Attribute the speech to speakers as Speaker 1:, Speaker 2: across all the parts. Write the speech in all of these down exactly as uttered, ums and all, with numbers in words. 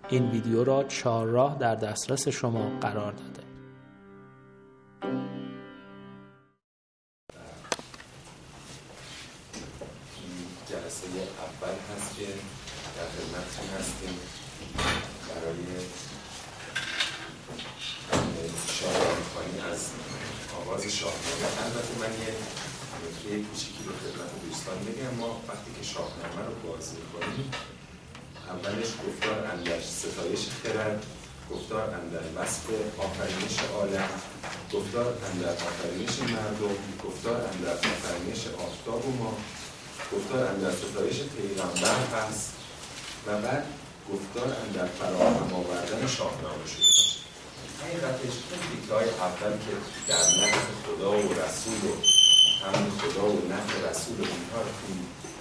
Speaker 1: این ویدیو را چهارراه در دسترس شما قرار داده.
Speaker 2: جلسه اول هست که در خدمتتون هستیم برای شاهنامه‌خوانی از آغاز شاهنامه. البته من یه نکته کوچیکی رو خدمت دوستان بگم. ما وقتی که شاهنامه رو باز می‌کنیم، اولش گفتار اندر ستایش خرد، گفتار اندر وصف آفرینش عالم، گفتار اندر آفرینش مردم، گفتار اندر آفرینش آفتاب و ما، گفتار اندر ستایش پیغمبر هست و بعد گفتار اندر فراهم آوردن شاهنامه شده. حقیقتش اون دیکای اول که در نفع خدا و رسول و همون خدا و نفع رسول و اینها این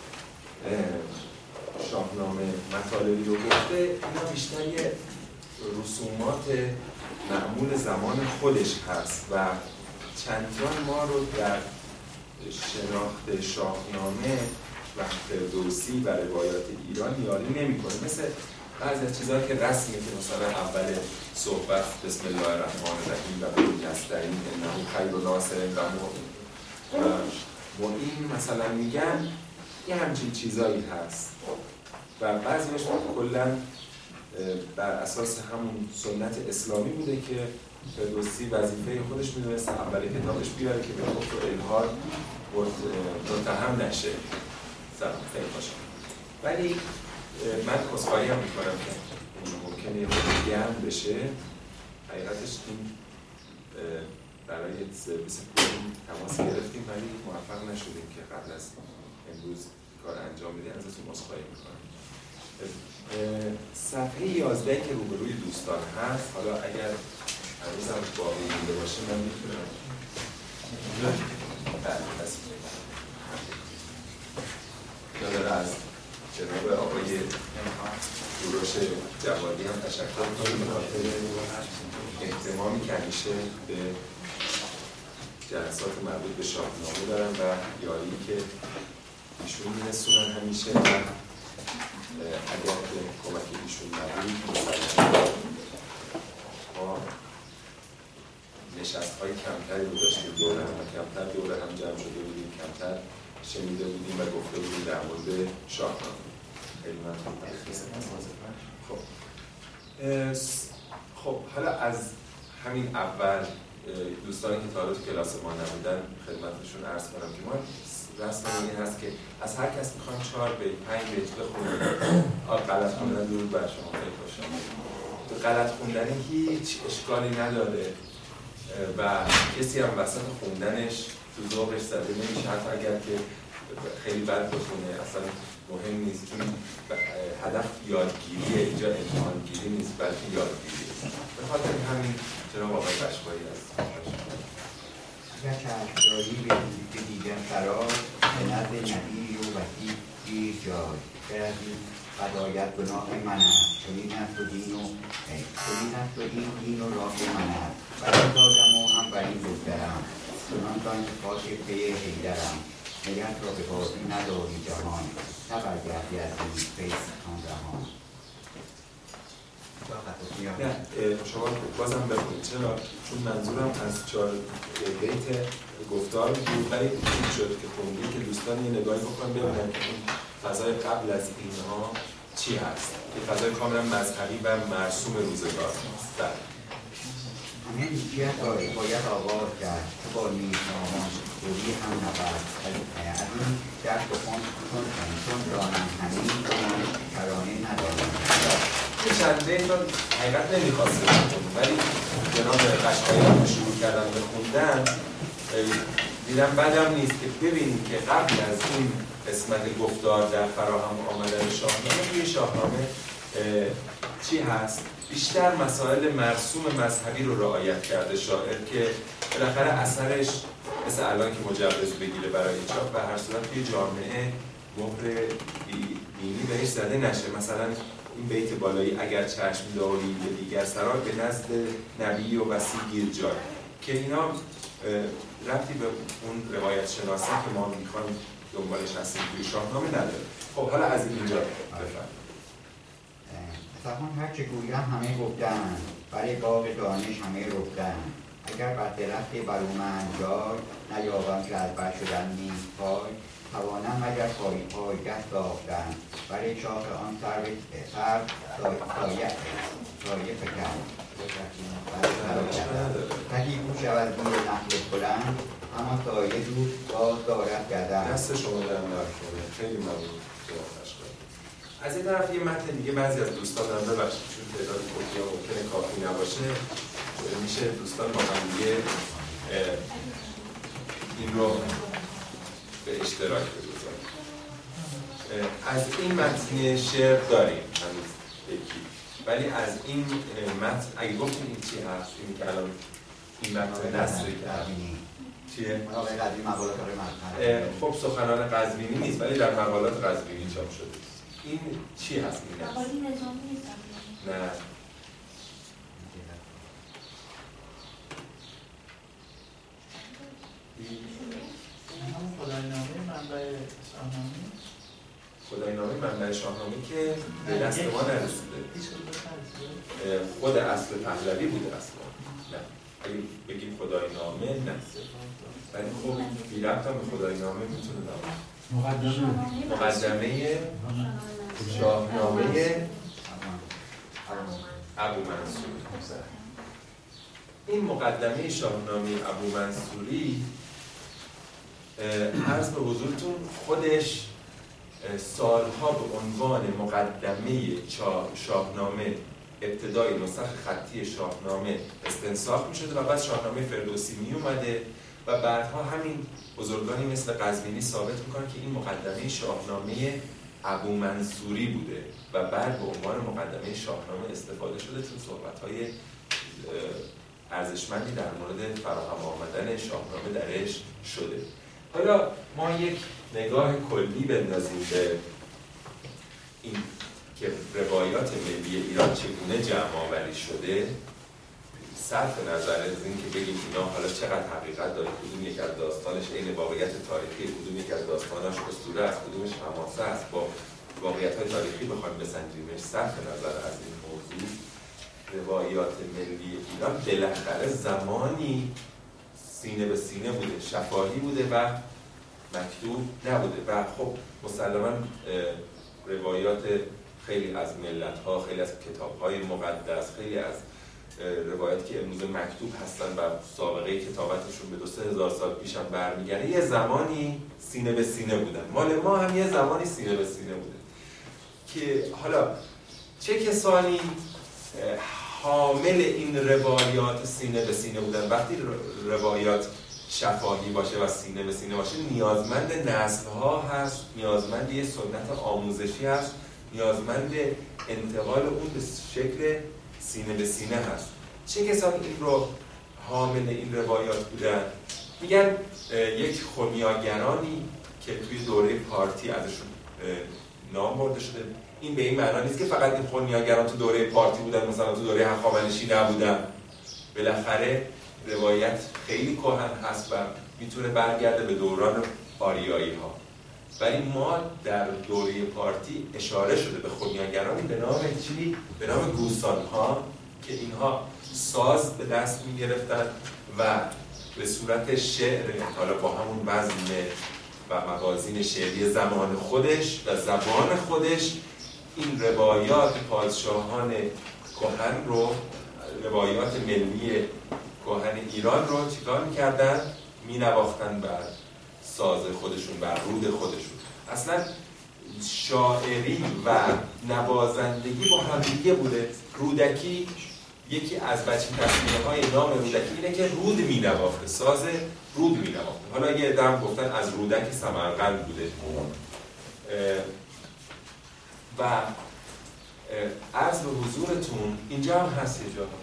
Speaker 2: شاهنامه مطالبی رو گفته، اینا بیشتر یه رسومات معمول زمان خودش هست و چندان ما رو در شناخت شاهنامه و فردوسی و روایات ایران یاری نمی‌کنه. مثل بعضی از چیزهایی که رسمه که مثلا اول صحبت بسم الله الرحمن الرحیم و به نستعین انه خیر و ناصر و معین مثلا میگن، یه همچین چیزایی هست و بعضیش کلا بر اساس همون سنت اسلامی بوده که فردوسی وظیفه خودش میدونست اول کتابش بیاره که به کفر و الحاد متهم نشه. سلام خیلی خوشم. ولی من عذرخواهی هم میکنم که ممکنه یه گرم بشه. حقیقتش این برای سرویس پولیم تماس گرفتیم ولی موفق نشدیم که قبل از امروز کار انجام بدیم. ازتون عذرخواهی میکنم. صفحه یازده که روبروی دوستان هست، حالا اگر هنوز هم باقی مونده باشه من میتونم بله هست یاداره از جناب آقای کوروش جوادی هم تشکر کنیم به خاطر اهتمامی که همیشه به جلسات مربوط به شاهنامه دارن و یاری که ایشون میرسونن همیشه و اگر که کمک ایشون نبود ما نشست های کمتری رو داشتیم، دوره هم کمتر دوره هم جمع شده بودیم، کمتر شنیده بودیم و گفته بودیم در مورد شاهنامه. خیلی ممنون. خب خب حالا از همین اول دوستانی که تا حالا تو کلاس ما نبودن خدمتشون عرض کنم که ما رسم این هست که از هر کس میخوایم چهار بیت پنج بیت بخونیم. غلط خوندن درود بر شما، خیلی خوش آمدید. غلط خوندن هیچ اشکالی نداره و کسی هم وسط خوندنش تو ذوقش زده نمیشه، حتی اگر که خیلی بد بخونه اصلا مهم نیست، چون هدف یادگیریه، اینجا امتحانگیری نیست بلکه یادگیریه. به خاطر همین جناب آقای بشوایی هست.
Speaker 3: اگر چشمداری به دیگر قرار به نزد نبی و وحید گیر جای بروی قضایت گناه من است، چنین است و دین و چنین است و دین دین و راه من است، برای دادم و هم بر این بگذرم، چنان دان که پاک پی حیدرم، نگهت را به بازی نداری جهان، نبرگردی از این فیض آن رهان.
Speaker 2: نه شما بازم بخونید، چرا؟ چون منظورم از چهار بیت گفتار بود ولی این شد که خوندی که دوستان یه نگاهی بکنن ببینن که این فضای قبل از اینها چی هست. این فضای کاملا مذهبی و مرسوم روزگار هست. بله
Speaker 3: همه نیکیت را باید آغاز کرد که با نیکنامان دوری هم نبرد از این درد و خون چون رانم همین کرانه ندارم.
Speaker 2: این چند بیتون حقیقت نمیخواسته بخونیم ولی جناب قشقایی هم شروع کردن به خوندن دیدم بدم نیست که ببینیم که قبل از این قسمت گفتار در فراهم آمدن شاهنامه توی شاهنامه چی هست؟ بیشتر مسائل مرسوم مذهبی رو رعایت کرده شاعر که بالاخره اثرش مثل الان که مجوز بگیره برای چاپ و هر صورت توی جامعه مهر دینی بهش زده نشه. مثلا این بیت بالایی اگر چشم داری به دیگر سرای به نزد نبی و وصی گیر جای، که اینا ربطی به اون روایت شناسی که ما میخوایم دنبالش هستیم توی شاهنامه نداره. خب حالا از اینجا بفرمایید.
Speaker 3: سخن هر چه گویم همه گفتند، برای باغ دانش همه رفتند. اگر بر درخت برومند جای، نیابم که از بر شدن نیست پای. توانم اگر پای پایگه ساختن، برای چاق آن سر سر سایه سایه فکن. تکی کو شود زیر نخل بلند، همان سایه دوست باز دارد گردن.
Speaker 2: دست شما در نکنه. خیلی ممنون. از این طرف یه متن دیگه بعضی از دوستان هم ببخشید چون تعداد کپی‌ها ممکنه کافی نباشه، میشه دوستان با هم دیگه این رو به اشتراک بگذاریم. از این متن شعر داریم هنوز یکی، ولی از این متن اگه گفتیم این چی هست؟ اینی که الان این متن نثری کردیم چیه؟
Speaker 3: منابع قزوینی، مقالات قزوینی.
Speaker 2: خب سخنان قزوینی نیست ولی در مقالات قزوینی چاپ شده. این چی هست این هست؟
Speaker 4: مقالی نظامی نیست.
Speaker 2: نه.
Speaker 1: خداینامه منبع شاهنامه
Speaker 2: خداینامه منبع شاهنامه که به دست ما نرسیده. خود اصل پهلوی بوده اصلا. نه. اگه بگیم خداینامه نه. ولی خب بی ربط هم به خداینامه میتونه نباشه.
Speaker 1: مقدمه
Speaker 2: مقدمه شاهنامه ابو منصور. این مقدمه شاهنامه ابو منصوری عرض به حضورتون خودش سالها به عنوان مقدمه شاهنامه ابتدای نسخ خطی شاهنامه استنساخ می شده و بعد شاهنامه فردوسی می اومده و بعدها همین بزرگانی مثل قزوینی ثابت میکنن که این مقدمه شاهنامه ابو منصوری بوده و بعد به عنوان مقدمه شاهنامه استفاده شده چون صحبت‌های ارزشمندی در مورد فراهم آمدن شاهنامه درش شده. حالا ما یک نگاه کلی بندازیم به این که روایات ملی ایران چگونه جمع آوری شده، صرف نظر از این که بگیم اینا حالا چقدر حقیقت داره، کدوم یک از داستانش عین واقعیت تاریخی، کدوم یک از داستاناش اسطوره است، کدومش حماسه است، با واقعیت‌های تاریخی بخوایم بسنجیمش، صرف نظر از این موضوع روایات ملی ایران بالاخره زمانی سینه به سینه بوده، شفاهی بوده و مکتوب نبوده و خب مسلماً روایات خیلی از ملت‌ها، خیلی از کتاب‌های مقدس، خیلی از روایت که امروز مکتوب هستن و سابقه کتابتشون به دو سه هزار سال پیش هم برمیگرده، یه زمانی سینه به سینه بودن. مال ما هم یه زمانی سینه به سینه بوده که حالا چه کسانی حامل این روایات سینه به سینه بودن. وقتی روایات شفاهی باشه و سینه به سینه باشه نیازمند نسل‌ها هست، نیازمند یه سنت آموزشی هست، نیازمند انتقال اون به شکل سینه به سینه هست. چه کسانی این رو حامل این روایات بودن؟ میگن یک خونیاگرانی که توی دوره پارتی ازشون نام برده شده. این به این معنا نیست که فقط این خونیاگران تو دوره پارتی بودن، مثلا تو دوره هخامنشی نبودن. بالاخره روایت خیلی کهن هست و میتونه برگرده به دوران آریایی ها. ولی ما در دوره پارتی اشاره شده به خونیاگرانی به نام چی؟ به نام گوسان ها که اینها ساز به دست می گرفتن و به صورت شعر، حالا با همون وزن و موازین شعری زمان خودش و زبان خودش این روایات پادشاهان کهن رو، روایات ملی کهن ایران رو چیکار می‌کردن؟ می‌نواختن بر ساز خودشون، بر رود خودشون. اصلا شاعری و نوازندگی با هم دیگه بوده. رودکی یکی از بچه تصمیم‌های نام رودکی اینه که رود می‌نواخته، ساز رود می‌نواخته. حالا یه دم گفتن از رودکی سمرقند بوده. و عرض به حضورتون اینجا هم هست یه جا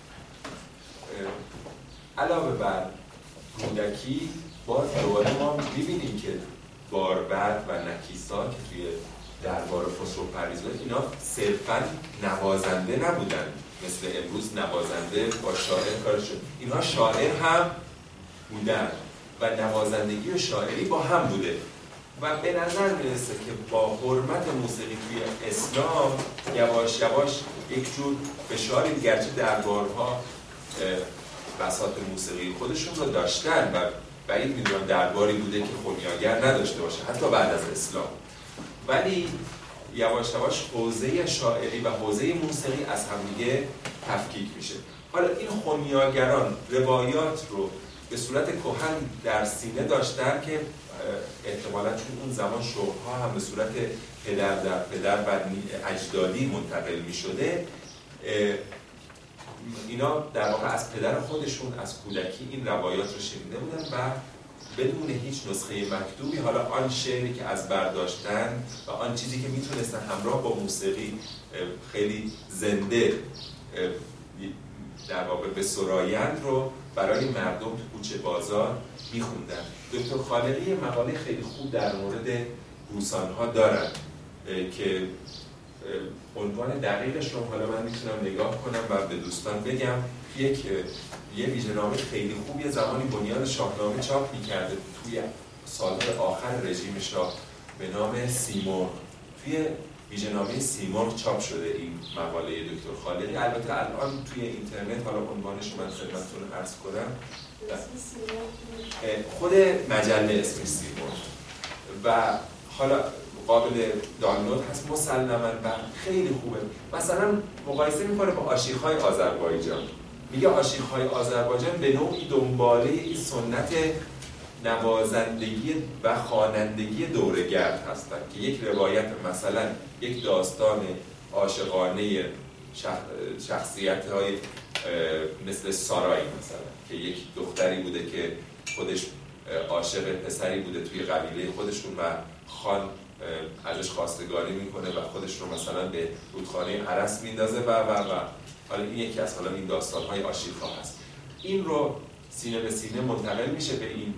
Speaker 2: علاوه بر رودکی باز دوباره ما می‌بینیم که باربد و نکیسا که توی دربار خسرو پرویزاد اینا صرفاً نوازنده نبودن مثل امروز نوازنده با شاعر کارشون. اینها شاعر هم بودن و نوازندگی و شاعری با هم بوده. و به نظر میرسه که با حرمت موسیقی توی اسلام یواش یواش یک جور فشاری، گرچه دربارها بساط موسیقی خودشون رو داشتن و بعید میدونم درباری بوده که خونیاگر نداشته باشه حتی بعد از اسلام، ولی یواش یواش حوزه شاعری و حوزه موسیقی از همدیگه تفکیک میشه. حالا این خونیاگران روایات رو به صورت کهن در سینه داشتن که احتمالاً چون اون زمان شوقها هم به صورت پدر در پدر و اجدادی منتقل می شده، اینا در واقع از پدر خودشون از کودکی این روایات رو شنیده بودن و بدون هیچ نسخه مکتوبی، حالا آن شعری که از برداشتن و آن چیزی که میتونستن همراه با موسیقی خیلی زنده در واقع به سرایند رو برای مردم تو کوچه بازار میخوندن. دکتر خالقی مقاله خیلی خوب در مورد گوسانها دارن که عنوان دقیقش رو حالا من میتونم نگاه کنم و به دوستان بگم. یک یه ویژه‌نامه خیلی خوب یه زمانی بنیاد شاهنامه چاپ میکرده توی سالهای آخر رژیم شاه به نام سیمرغ. توی ویژه‌نامه سیمرغ چاپ شده این مقاله دکتر خالقی. البته الان توی اینترنت، حالا عنوانش من خدمتتون عرض کنم، خود مجله اسمش سیمرغ و حالا قابل دانلود هست مسلماً و خیلی خوبه. مثلا مقایسه میکنه با آشیخ‌های آذربایجان، میگه آشیخ‌های آذربایجان به نوعی دنباله این سنت نوازندگی و خوانندگی دوره‌گرد هستند که یک روایت، مثلا یک داستان عاشقانه شخصیت‌های مثل سارای مثلا که یک دختری بوده که خودش عاشق پسری بوده توی قبیله خودشون و خان ازش خواستگاری میکنه و خودش رو مثلا به رودخانه عرس میندازه و و و حالا این یکی از حالا این داستان‌های آشیخ‌ها هست. این رو سینه به سینه منتقل میشه به این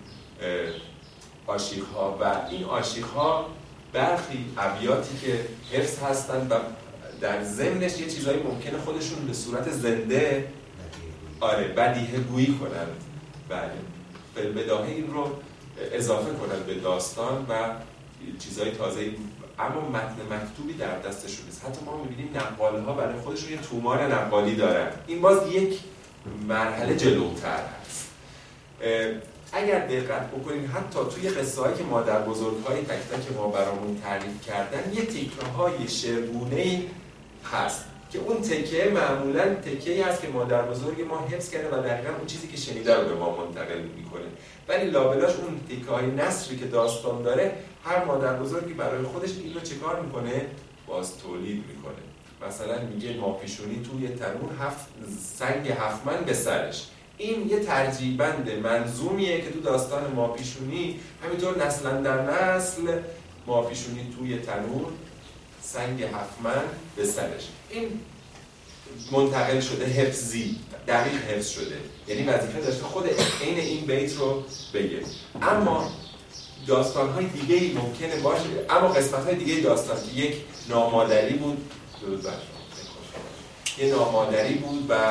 Speaker 2: آشیخ‌ها و این آشیخ‌ها برخی ابیاتی که حفظ هستن و در ضمنش یه چیزایی ممکنه خودشون به صورت زنده آره بدیهه گویی کنن، بله بالبداهه این رو اضافه کنن به داستان و چیزای تازه، اما متن مکتوبی در دستشون نیست. حتی ما می‌بینیم نقاله ها برای خودشون یه تومار نقالی دارن. این باز یک مرحله جلوتر هست. اگر دقت بکنیم حتی توی قصه‌هایی که مادر بزرگ‌های تک تک ما برامون تعریف کردن یه تیکه‌های شعرگونه‌ای هست که اون تکه معمولاً تکه‌ای هست که مادر بزرگ ما حفظ کرده و دقیقاً اون چیزی که شنیده رو به ما منتقل می‌کنه. ولی لابلاش اون تیکه‌های نثری که داستان داره هر مادر بزرگی برای خودش این رو چیکار می‌کنه؟ باز تولید می‌کنه. مثلا میگه ماپیشونی توی تنور هفت سنگ هفت من به سرش. این یه ترجیبند منظومیه که تو داستان ماپیشونی همینطور نسلا در نسل ماپیشونی توی تنور سنگ هفت من به سرش. این منتقل شده، حفظی دقیق حفظ شده، یعنی وظیفه داشته خود عین این بیت رو بگه. اما داستان‌های دیگه‌ای ممکنه باشه، اما قسمت‌های دیگه داستان که یک نامادری بود، درود بر شما، یه نامادری بود و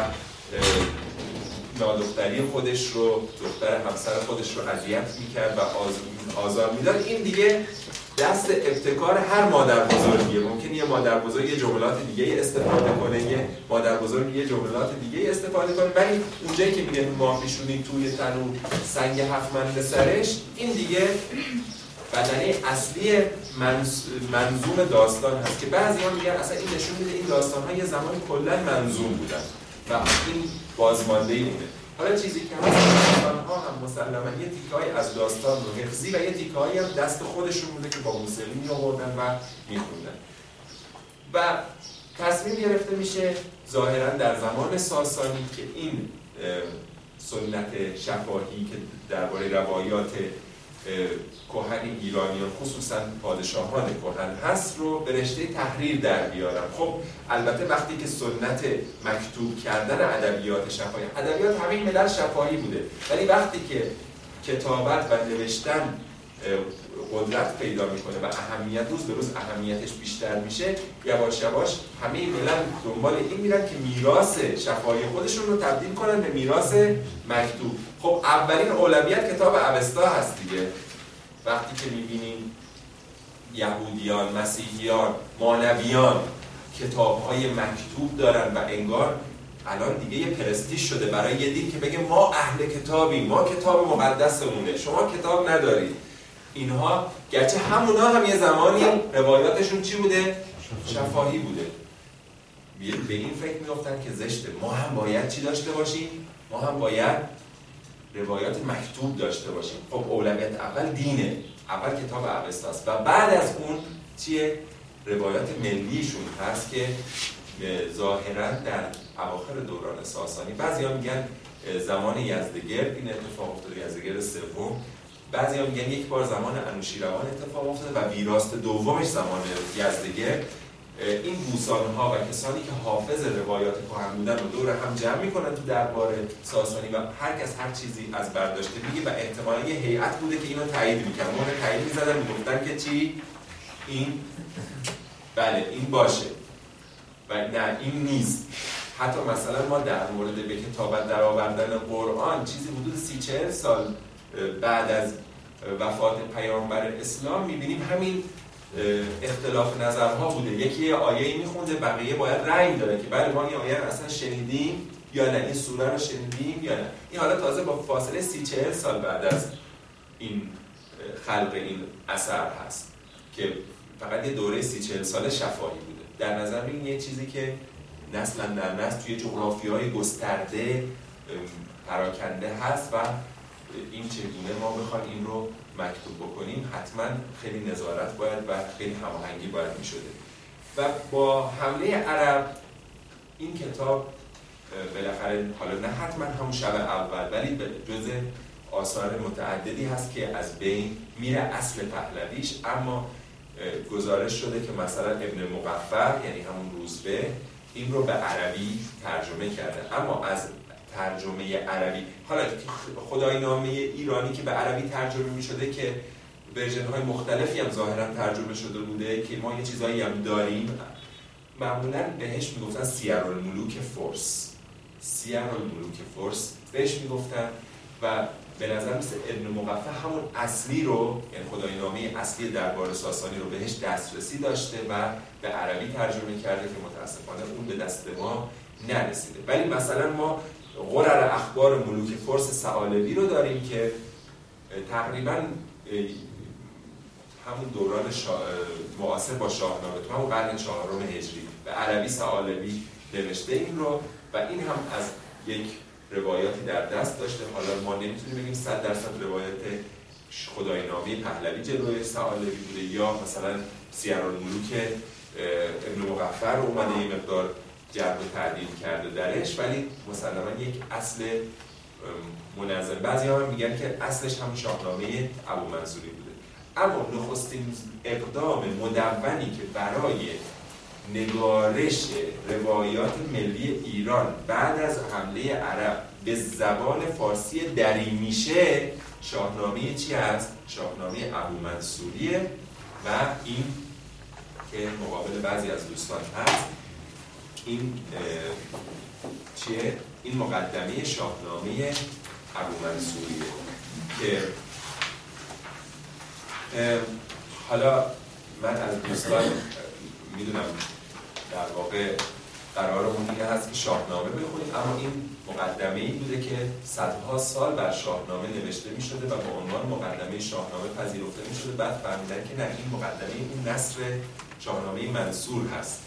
Speaker 2: نادختری خودش رو، دختر همسر خودش رو اذیت می‌کرد و آزار می‌داد. این دیگه دست ابتکار هر مادر بزرگیه. ممکنه یه مادر بزرگ یه جملات دیگه استفاده کنه، یه مادر بزرگ یه جملات دیگه استفاده کنه، ولی اونجایی که میگه ماپیشونی توی تنور سنگ هفت من به سرش، این دیگه بدنه اصلی منظوم داستان هست که بعضی‌ها میگن اصلا این نشون میده این داستان‌ها یه زمان کلاً منظوم بودن و این بازمانده‌ای بوده. حالا چیزی که هست داستان‌ها هم مسلماً یه تیکه‌ای از داستان رو حفظی و یه تیکه‌ای هم دست خودشون بوده که با موسیقی می‌آوردن و می‌خوندن. و تصمیم گرفته میشه ظاهراً در زمان ساسانی که این سنت شفاهی که درباره روایات کهن ایرانیان خصوصاً پادشاهان کهن هست رو به رشته تحریر در بیارن. خب البته وقتی که سنت مکتوب کردن ادبیات شفاهی، ادبیات همین ملل شفاهی بوده، ولی وقتی که کتابت و نوشتن قدرت پیدا میکنه و اهمیت روز به روز اهمیتش بیشتر میشه، یواش یواش همه ملل دنبال این میرن که میراث شفاهی خودشون رو تبدیل کنن به میراث مکتوب. خب اولین اولویت کتاب اوستا هست دیگه. وقتی که میبینیم یهودیان، مسیحیان، مانویان کتاب‌های مکتوب دارن و انگار الان دیگه یه پرستیژ شده برای یه دین که بگه ما اهل کتابیم، ما کتاب مقدسمونه، شما کتاب ندارید. اینها گرچه همونا هم یه زمانی روایاتشون چی بوده؟ شفاهی بوده. به این فکر می‌افتن که زشته، ما هم باید چی داشته باشیم؟ ما هم باید روایات مکتوب داشته باشیم. خب اولویت اول دینه، اول کتاب اوستاست و بعد از اون چیه؟ روایات ملیشون هست که ظاهراً در اواخر دوران ساسانی، بعضیا میگن زمان یزدگرد این اتفاق افتاده، یزدگرد سوم، بعضیا میگن یک بار زمان انوشیروان اتفاق افتاده و ویراست دومش زمان یزدگرد. این گوسان‌ها و کسانی که حافظ روایات کهن بودن رو دور هم جمع میکنن تو دربار ساسانی و هر کس هر چیزی از برداشته میگه و احتمالاً یه هیئت بوده که اینو تایید میکنن، اون تایید میزدن میگفتن که چی؟ این بله این باشه و نه این نیست. حتی مثلا ما در مورد به کتابت در آوردن قرآن چیزی حدود سی چهل سال بعد از وفات پیامبر اسلام میبینیم همین اختلاف نظرها بوده. یکی یه آیه‌ای میخونده، بقیه باید رأی داره که بله ما این آیه رو اصلا شنیدیم یا نه، این سوره رو شنیدیم یا نه. این حالا تازه با فاصله سی چهل سال بعد از این خلق این اثر هست که فقط یه دوره سی چهل سال شفاهی بوده. در نظر بگیرید یه چیزی که نسلا در نسل توی جغرافیای گسترده پراکنده هست و این چگونه ما بخوایم این رو مکتوب بکنیم حتما خیلی نظارت باید و خیلی هماهنگی باید می شده. و با حمله عرب این کتاب بالاخره حالا نه حتما همون شب اول ولی جزء آثار متعددی هست که از بین میره اصل پهلویش، اما گزارش شده که مثلا ابن مقفر یعنی همون روزبه این رو به عربی ترجمه کرده. اما از ترجمه عربی، حالا خدای نامه ایرانی که به عربی ترجمه می شده که ورژن های مختلفی هم ظاهرا ترجمه شده بوده که ما یه چیزایی هم داریم، معمولا بهش می گفتن سیرالملوک فارس، سیرالملوک فارس بهش می گفتن و به نظر مثل ابن مقفع همون اصلی رو، یعنی خدای نامه اصلی دربار ساسانی رو بهش دسترسی داشته و به عربی ترجمه کرده که متاسفانه اون به دست ما نرسیده. ولی مثلا ما قرر اخبار ملوک فارس ثعالبی رو داریم که تقریبا همون دوران شا... معاصر با شاهنامه تو همون قرن چهارم هجری به عربی ثعالبی نوشته این رو و این هم از یک روایاتی در دست داشته. حالا ما نمیتونیم بگیم صد درصد روایت خدای نامه پهلوی جلوی ثعالبی بوده یا مثلا سیرالملوک ابن مقفر اومده یه مقدار جرد و تعدیل کرده درش، ولی مسلما یک اصل منظم. بعضی ها هم میگن که اصلش هم شاهنامه ابومنصوری بوده. اما نخستین اقدام مدونی که برای نگارش روایات ملی ایران بعد از حمله عرب به زبان فارسی دری میشه شاهنامه چی هست؟ شاهنامه ابومنصوریه و این که مقابل بعضی از دوستان هست این چیه؟ این مقدمه شاهنامه ابومنصوریه که حالا من از دوستان میدونم در واقع قرارمون این هست که شاهنامه بخونیم، اما این مقدمه ای بوده که صدها سال بر شاهنامه نوشته می شده و با عنوان مقدمه شاهنامه پذیرفته می شده. بعد فهمیدن که نه، این مقدمه این نثر شاهنامه منصور هست.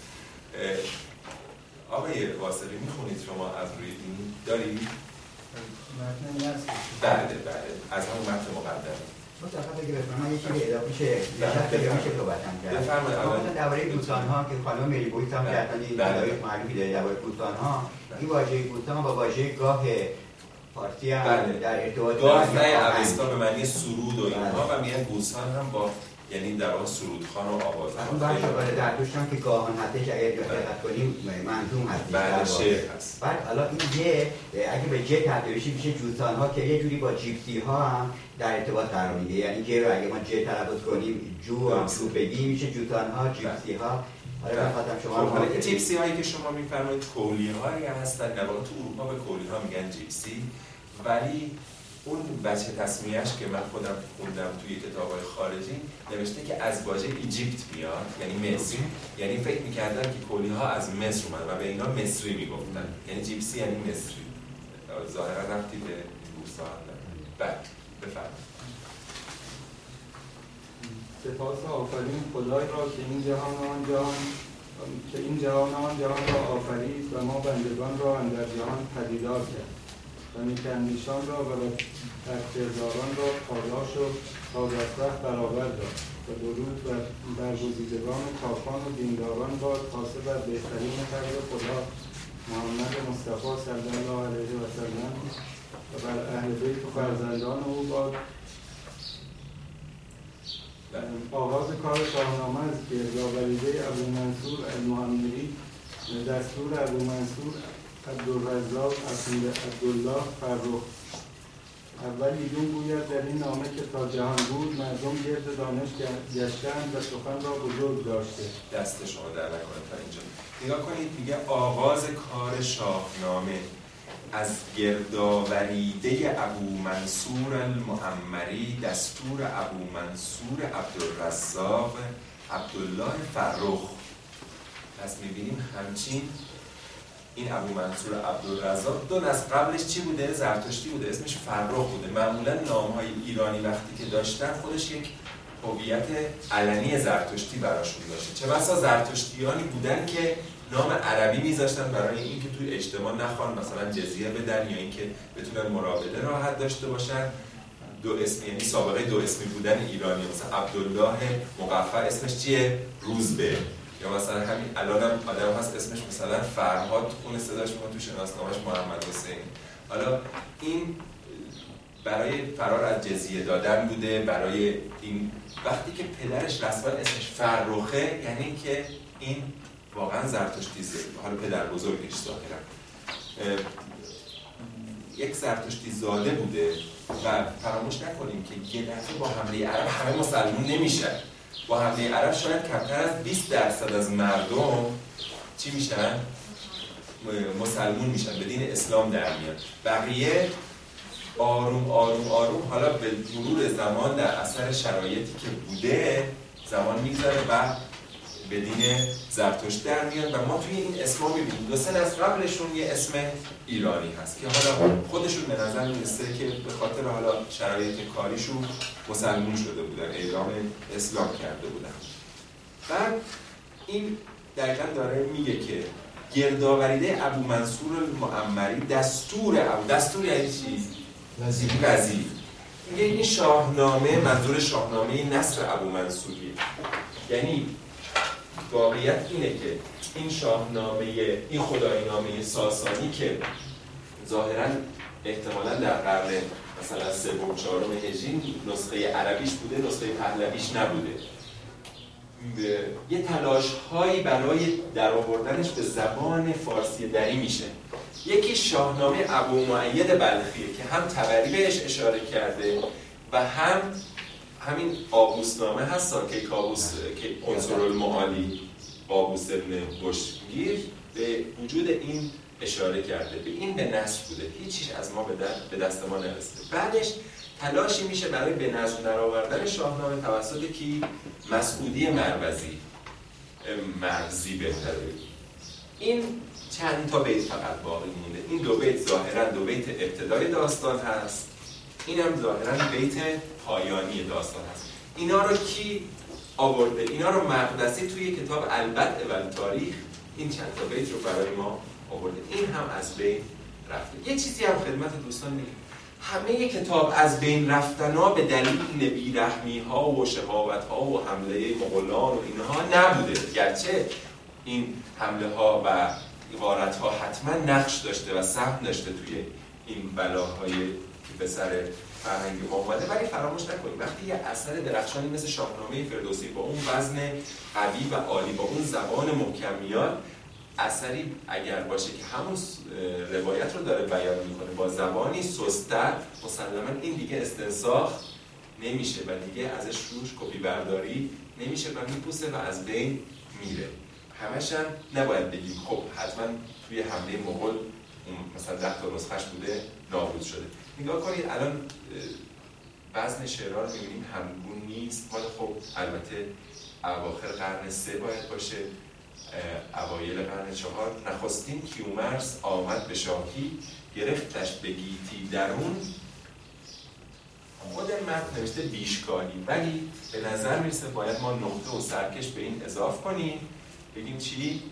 Speaker 2: آقای واصلی میخونید شما از روی این دارید؟
Speaker 3: متن نصر
Speaker 2: بله بله از همون متن مقدمه
Speaker 3: متأخر بگیر من یه چیزی اضافه میشه یه میشه صحبتم کرد.
Speaker 2: بفرمایید.
Speaker 3: مثلا درباره گوسان ها که خانم مریبویت هم حتما این دلایل معلومی داره درباره گوسان ها. این واژه گوسان با واژه گاه فارسی هم در ارتباط
Speaker 2: گاه نه اوستا به معنی سرود و اینها و میگن گوسان هم با یعنی در واقع سرودخوان و آوازخوان.
Speaker 3: اون بخش بالا در توش هم که گاهان هستش اگر دقت کنیم منظوم هست.
Speaker 2: بله شعر هست.
Speaker 3: بعد حالا این جه اگه به جه تبدیل بشه میشه جوسان ها که یه جوری با جیپسی ها هم در ارتباط قرار میگیره. یعنی جه رو اگه ما جه تلفظ کنیم جو هم جو بگیم میشه جوسان ها جیپسی ها. حالا می‌خواستم شما رو
Speaker 2: حالا جیپسی هایی که شما میفرمایید کولی هایی هستن، در واقع تو اروپا به کولی ها میگن جیپسی، ولی اون بچه تصمیهش که من خودم خوندم توی کتاب‌های خارجی نوشته که از واژه ایجیپت میاد، یعنی مصر، یعنی فکر می‌کردن که کلی‌ها از مصر اومدن و به اینا مصری میگفتن، یعنی جیپسی یعنی مصری. ظاهرا رفتی به روسا نداره. بعد بفرمایید.
Speaker 4: سپاس آفرین خدای را که این جهان آن جهان که این جهان آن جهان را آفرید و ما بندگان را اندر جهان پدیدار کرد و نیک‌اندیشان را و بدکرداران را پاداش و سعادتبخت برابر داد و درود و برگزیدگان پاکان و دینداران باد خاصه بر بهترین خلق خدا محمد مصطفی صلی الله علیه و سلم و بر اهل بیت و فرزندان او باد. آغاز کار شاهنامه از گردآوریده ابومنصور المعمری دستور ابومنصور عبدالرزاق عبدالله فرخ. اول ایدون گوید در این نامه که تا جهان بود مردم گرد دانش گشتند و سخن را بزرگ داشته.
Speaker 2: دست شما در نکنه تا اینجا. نگاه کنید میگه آغاز کار شاهنامه از گردآوریده ابومنصور المعمری دستور ابومنصور عبدالرزاق عبدالله فرخ. پس میبینیم همچین این ابومنصور عبدالرزاق دو نسل قبلش چی بوده؟ زرتشتی بوده، اسمش فرخ بوده. معمولا نامهای ایرانی وقتی که داشتن خودش یک هویت علنی زرتشتی براشون داشته. چه بسا زرتشتیانی بودن که نام عربی میذاشتن برای اینکه توی اجتماع نخوان مثلا جزیه بدن یا اینکه بتونن مراوده راحت داشته باشن. دو اسمی، یعنی سابقه دو اسمی بودن ایرانی، مثلا عبدالله مقفع اسمش چیه؟ روزبه. یا مثلا همین الان هم آدم هست اسمش مثلا فرهاد، اون صداش میکنه تو شناسنامه‌اش محمد حسین. حالا این برای فرار از جزیه دادن بوده. برای این وقتی که پدرش رسما اسمش فرخه یعنی که این واقعا زرتشتی زاده، حالا پدر بزرگش ظاهرا یک زرتشتی زاده بوده. و فراموش نکنیم که یه دفعه با حمله عرب همه مسلمون نمیشن. با حمله عرب شاید کمتر از بیست درصد از مردم چی میشن؟ مسلمون میشن، به دین اسلام در میان. بقیه آروم آروم آروم حالا به مرور زمان در اثر شرایطی که بوده زمان میگذره و به دین زرتشت در میان. و ما توی این اسما میبینیم دو سه نسل قبلشون یه اسم ایرانی هست که حالا خودشون به نظر میرسه که به خاطر حالا شرایط کاریشون مسلمون شده بودن، اعلام اسلام کرده بودن. بعد این دقیقا داره میگه که گردآوریده ابومنصور المعمری دستور ابو دستور یعنی چی؟ وظیفه. وظیفه. میگه این شاهنامه منظور شاهنامه نصر ابومنصوریه. یعنی واقعیت اینه که این شاهنامه این خدایینامه ساسانی که ظاهراً احتمالاً در قرن مثلا سوم چهارم هجری نسخه عربیش بوده، نسخه پهلویش نبوده. یه تلاش هایی برای درآوردنش به زبان فارسی دری میشه. یکی شاهنامه ابومعید بلخیه که هم طبری بهش اشاره کرده و هم همین آبوسنامه هست که کابوس که عنصر المعالی آبوس ابن بشگیر به وجود این اشاره کرده. به این به نصر بوده، هیچیش از ما به دست ما نرسیده. بعدش تلاشی میشه برای به نظم درآوردن شاهنامه توسط کی؟ مسعودی مروزی مروزی بهتره. این چند تا بیت فقط باقی مونده. این دو بیت ظاهرا دو بیت ابتدای داستان هست، این هم ظاهرا بیت پایانی داستان هست. اینا رو کی آورده؟ اینا رو مقدسی توی کتاب البدء و التاریخ این چند تا بیت رو برای ما آورده. این هم از بین رفته. یه چیزی هم خدمت دوستان میگم، همه کتاب از بین رفتنها به دلیل بیرحمی ها و شقاوت ها و حمله مغولان و اینها نبوده، گرچه این حمله ها و غارت ها حتما نقش داشته و سهم داشته توی این بلاهای که به سر فرهنگ ما اومده. ولی فراموش نکنید وقتی یه اثر درخشانی مثل شاهنامه فردوسی با اون وزن قوی و عالی با اون زبان محکم میاد، اثری اگر باشه که همون روایت رو داره بیان میکنه با زبانی سست‌تر، مسلماً این دیگه استنساخ نمیشه و دیگه ازش روش کپی برداری نمیشه و میپوسه و از بین میره. همش هم نباید بگیم خب حتما توی حمله مغول مثلا ده تا نسخه‌اش بوده نابود شده. نگاه کنید الان وزن شعرها رو می‌بینیم همگون نیست. مال خب البته اواخر قرن سه باید باشه، اوایل قرن چهار. نخستین کیومرث آمد به شاهی، گرفتش به گیتی درون. خود متن نوشته بیشگاهی، ولی به نظر میرسه باید ما نقطه و سرکش به این اضافه کنیم، بگیم چی؟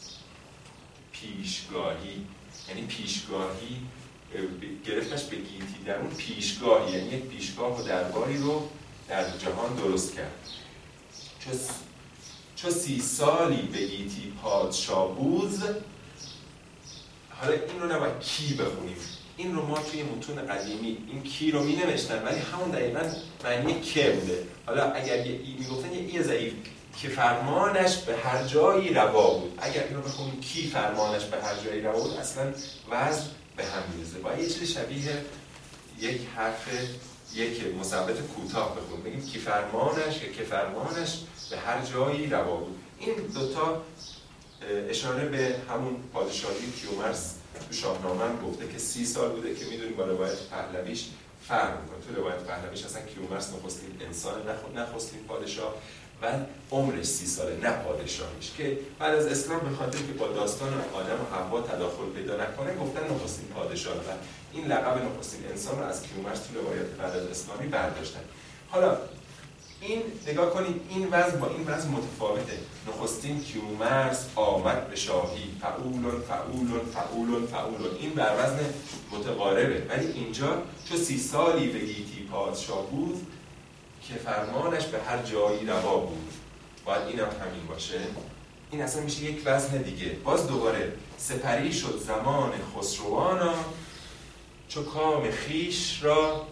Speaker 2: پیشگاهی. یعنی پیشگاهی گرفتش به گیتی درون، پیشگاهی یعنی یک پیشگاه و درباری رو در جهان درست کرد. چو چو سی سالی به گیتی پادشاه بود. حالا این رو نباید کی بخونیم، این رو ما توی متون قدیمی این کی رو می نوشتن، ولی همون دقیقاً معنی که بوده. حالا اگر یه ای می گفتن یه ای ضعیف، که فرمانش به هر جایی روا بود. اگر این رو بخونیم کی فرمانش به هر جایی روا بود، اصلا وزن به هم می‌ریزه. باید یه چیز شبیه یک حرف یک مثبت کوتاه بخونیم، بگیم کی فرمانش یا که فرمانش به هر جایی روا بود. این دوتا اشاره به همون پادشاهی کیومرث تو شاهنامه هم گفته که سی سال بوده، که میدونیم با روایت پهلویش فرق میکنه. تو روایت پهلویش اصلا کیومرث نخستین انسان، نخستین پادشاه و عمرش سی ساله، نه پادشاهیش، که بعد از اسلام به خاطر که با داستان آدم و حوا تداخل پیدا نکنه گفتن نخستین پادشاه، و این لقب نخستین انسان رو از کیومرث تو روایت بعد از اسلامی برداشتن. حالا این نگاه کنید، این وزن با این وزن متفاوته. نخستین کیومرث آمد به شاهی، فعولن فعولن فعولن فعولن، این بر وزن متقاربه. ولی اینجا چو سی سالی به گیتی پادشاه بود، که فرمانش به هر جایی روا بود، باید این هم همین باشه. این اصلا میشه یک وزن دیگه. باز دوباره سپری شد زمان خسروانا، چو کام خیش را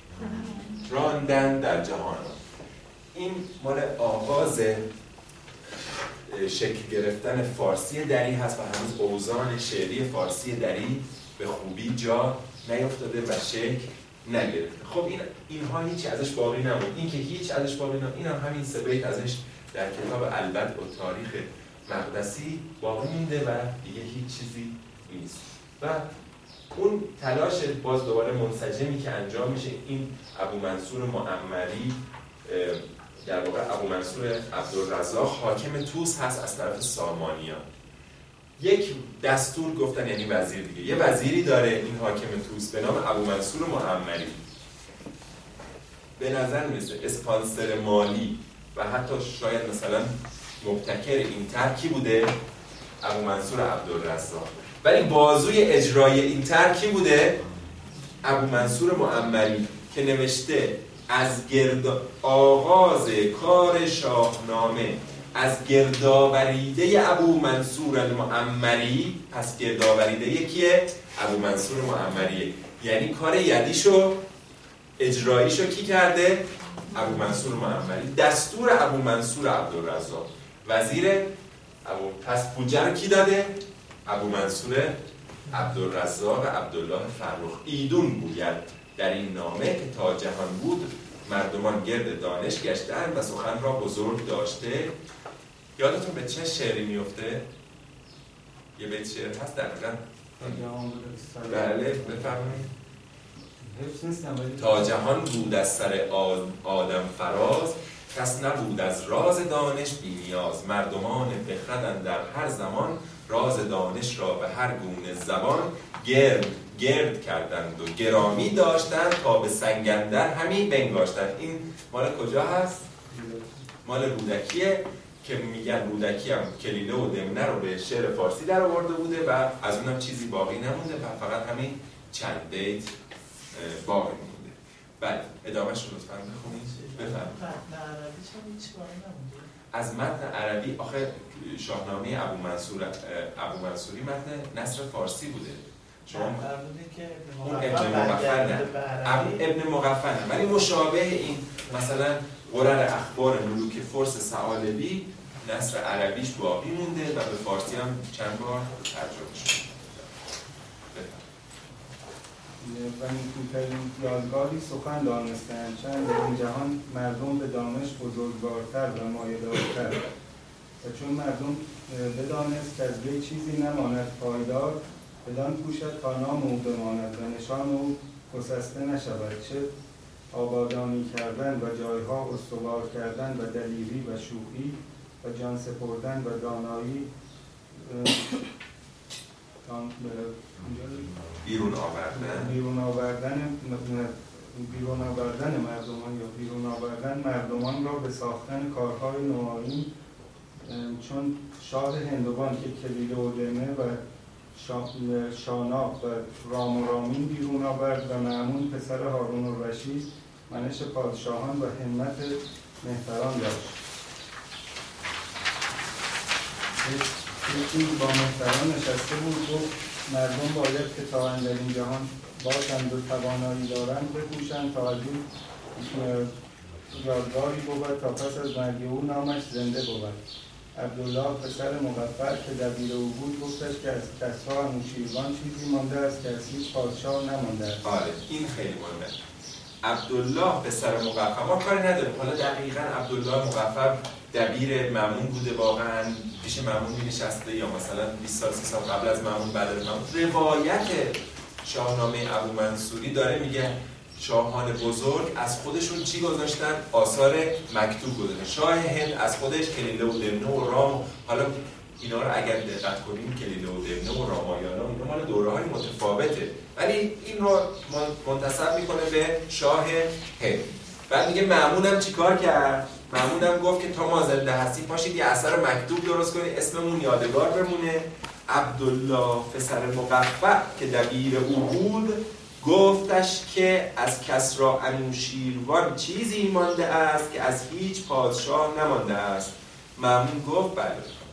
Speaker 2: راندن در جهان. این مال آغاز شکل گرفتن فارسی دری هست و هنوز اوزان شعری فارسی دری به خوبی جا نیفتاده و شکل نگرفته. خب این اینها هیچ ازش باقی نموند. این که هیچ ازش باقی نموند، این هم همین سه بیت ازش در کتاب البدء و تاریخ مقدسی باقی مونده و دیگه هیچ چیزی نیست. و اون تلاش باز دوباره منسجمی که انجام میشه، این ابو منصور معمری، در واقع ابو منصور عبدالرزاق حاکم طوس هست از طرف سامانیان. یک دستور گفتن یعنی وزیر دیگه، یه وزیری داره این حاکم طوس به نام ابو منصور معمری. به نظر میرسه اسپانسر مالی و حتی شاید مثلا مبتکر این ترکی بوده ابو منصور عبدالرزاق، ولی بازوی اجرای این ترکی بوده ابو منصور معمری که نوشته از گرد آغاز کار شاهنامه از گردآوریده ابو منصور المعمری. پس گردآوریده کیه؟ ابو منصور معمریه. یعنی کار یدیشو اجراییشو کی کرده؟ ابو منصور معمری. دستور ابو منصور عبدالرزاق وزیر ابو. پس پوجه رو کی داده؟ ابو منصور عبدالرزاق عبدالله فرخ. ایدون گوید در این نامه که تا جهان بود مردمان گرد دانش گشتند و سخن را بزرگ داشته. یادتون به چه شعری میفته؟ یه بیت شعر هست دقیقا. بله بفرمایید. تا جهان بود از سر آدم فراز، کس نبود از راز دانش بی نیاز. مردمان بخردند در هر زمان، راز دانش را به هر گونه زبان. گرد گرد کردند و گرامی داشتند، تا به سنگندر همین بنگاشتند. این مال کجا هست؟ مال رودکیه که میگن رودکی هم کلیله و دمنه رو به شعر فارسی در آورده بوده و از اونم چیزی باقی نمونده و فقط همین چند بیت باقی مونده. بله ادامهش رو لطفاً بخونید. بفرمایید.
Speaker 5: متن عربیش هم هیچ باقی نمونده.
Speaker 2: از متن عربی آخه شاهنامه ابو منصور ابو منصوری متن نثر فارسی بوده. شما
Speaker 5: که
Speaker 2: اون ابن مغفل ابن مغفل ولی مشابه این مثلا قرر اخبار ملوک فرس ثعالبی نثر عربیش باقی مونده و به فارسی هم چند بار ترجمه شده.
Speaker 4: و نیکوترین یادگاری سخن دانستند، چند این جهان مردم به دانش بزرگوارتر و مایه‌دارتر. و چون مردم بدانست که از وی چیزی نماند پایدار، بدان کوشد تا نام او بماند و نشان او گسسته نشود. چه آبادانی کردن و جایها استوار کردن و دلیری و شوخی و جان سپردن و دانایی
Speaker 2: بیرون آوردن
Speaker 4: بیرون آوردن بیرون آوردن مردمان یا بیرون آوردن مردمان را به ساختن کارهای نوآیین، چون شاه هندوان که کلیله و دمنه و شاناق و رام و رامین بیرون آورد و مأمون پسر هارون الرشید منش پادشاهان و همت مهتران داشت. یکی با مهتران نشسته بود، گفت مردم باید که تا اندر این جهان باشند و توانایی دارند بکوشند تا از این یادگاری بود تا پس از مرگ او نامش زنده بود. عبدالله پسر مغفر که دبیر او بود گفتش که از کسرا انوشیروان چیزی مانده است که از هیچ پادشاه نمانده است.
Speaker 2: آره این خیلی مهمه. عبدالله پسر مغفر، ما کاری نداریم حالا دقیقاً عبدالله مغفر دبیر مأمون بوده، واقعاً پیش مأمون می‌نشسته یا مثلا بیست سال سی سال قبل از مأمون بعد از مأمون. روایت شاهنامه ابو منصوری داره میگه شاهان بزرگ از خودشون چی گذاشتن؟ آثار مکتوب گذاشتن. شاه هند از خودش کلیله و دمنه و رام، حالا اینا رو اگر دقت کنیم کلیله و دمنه و رامایانا اینا مال دوره‌های متفاوته، ولی این رو منتسب میکنه به شاه هند. بعد میگه مأمون هم چیکار کرد؟ مأمون هم گفت که تا ما زنده هستیم پاشید یه اثر مکتوب درست کنید اسممون یادگار بمونه. عبدالله پسر مغفر که دبیر او بود گفتش که از کسرا انوشیروان چیزی مانده است که از هیچ پادشاه نمانده است. مأمون گفت بله.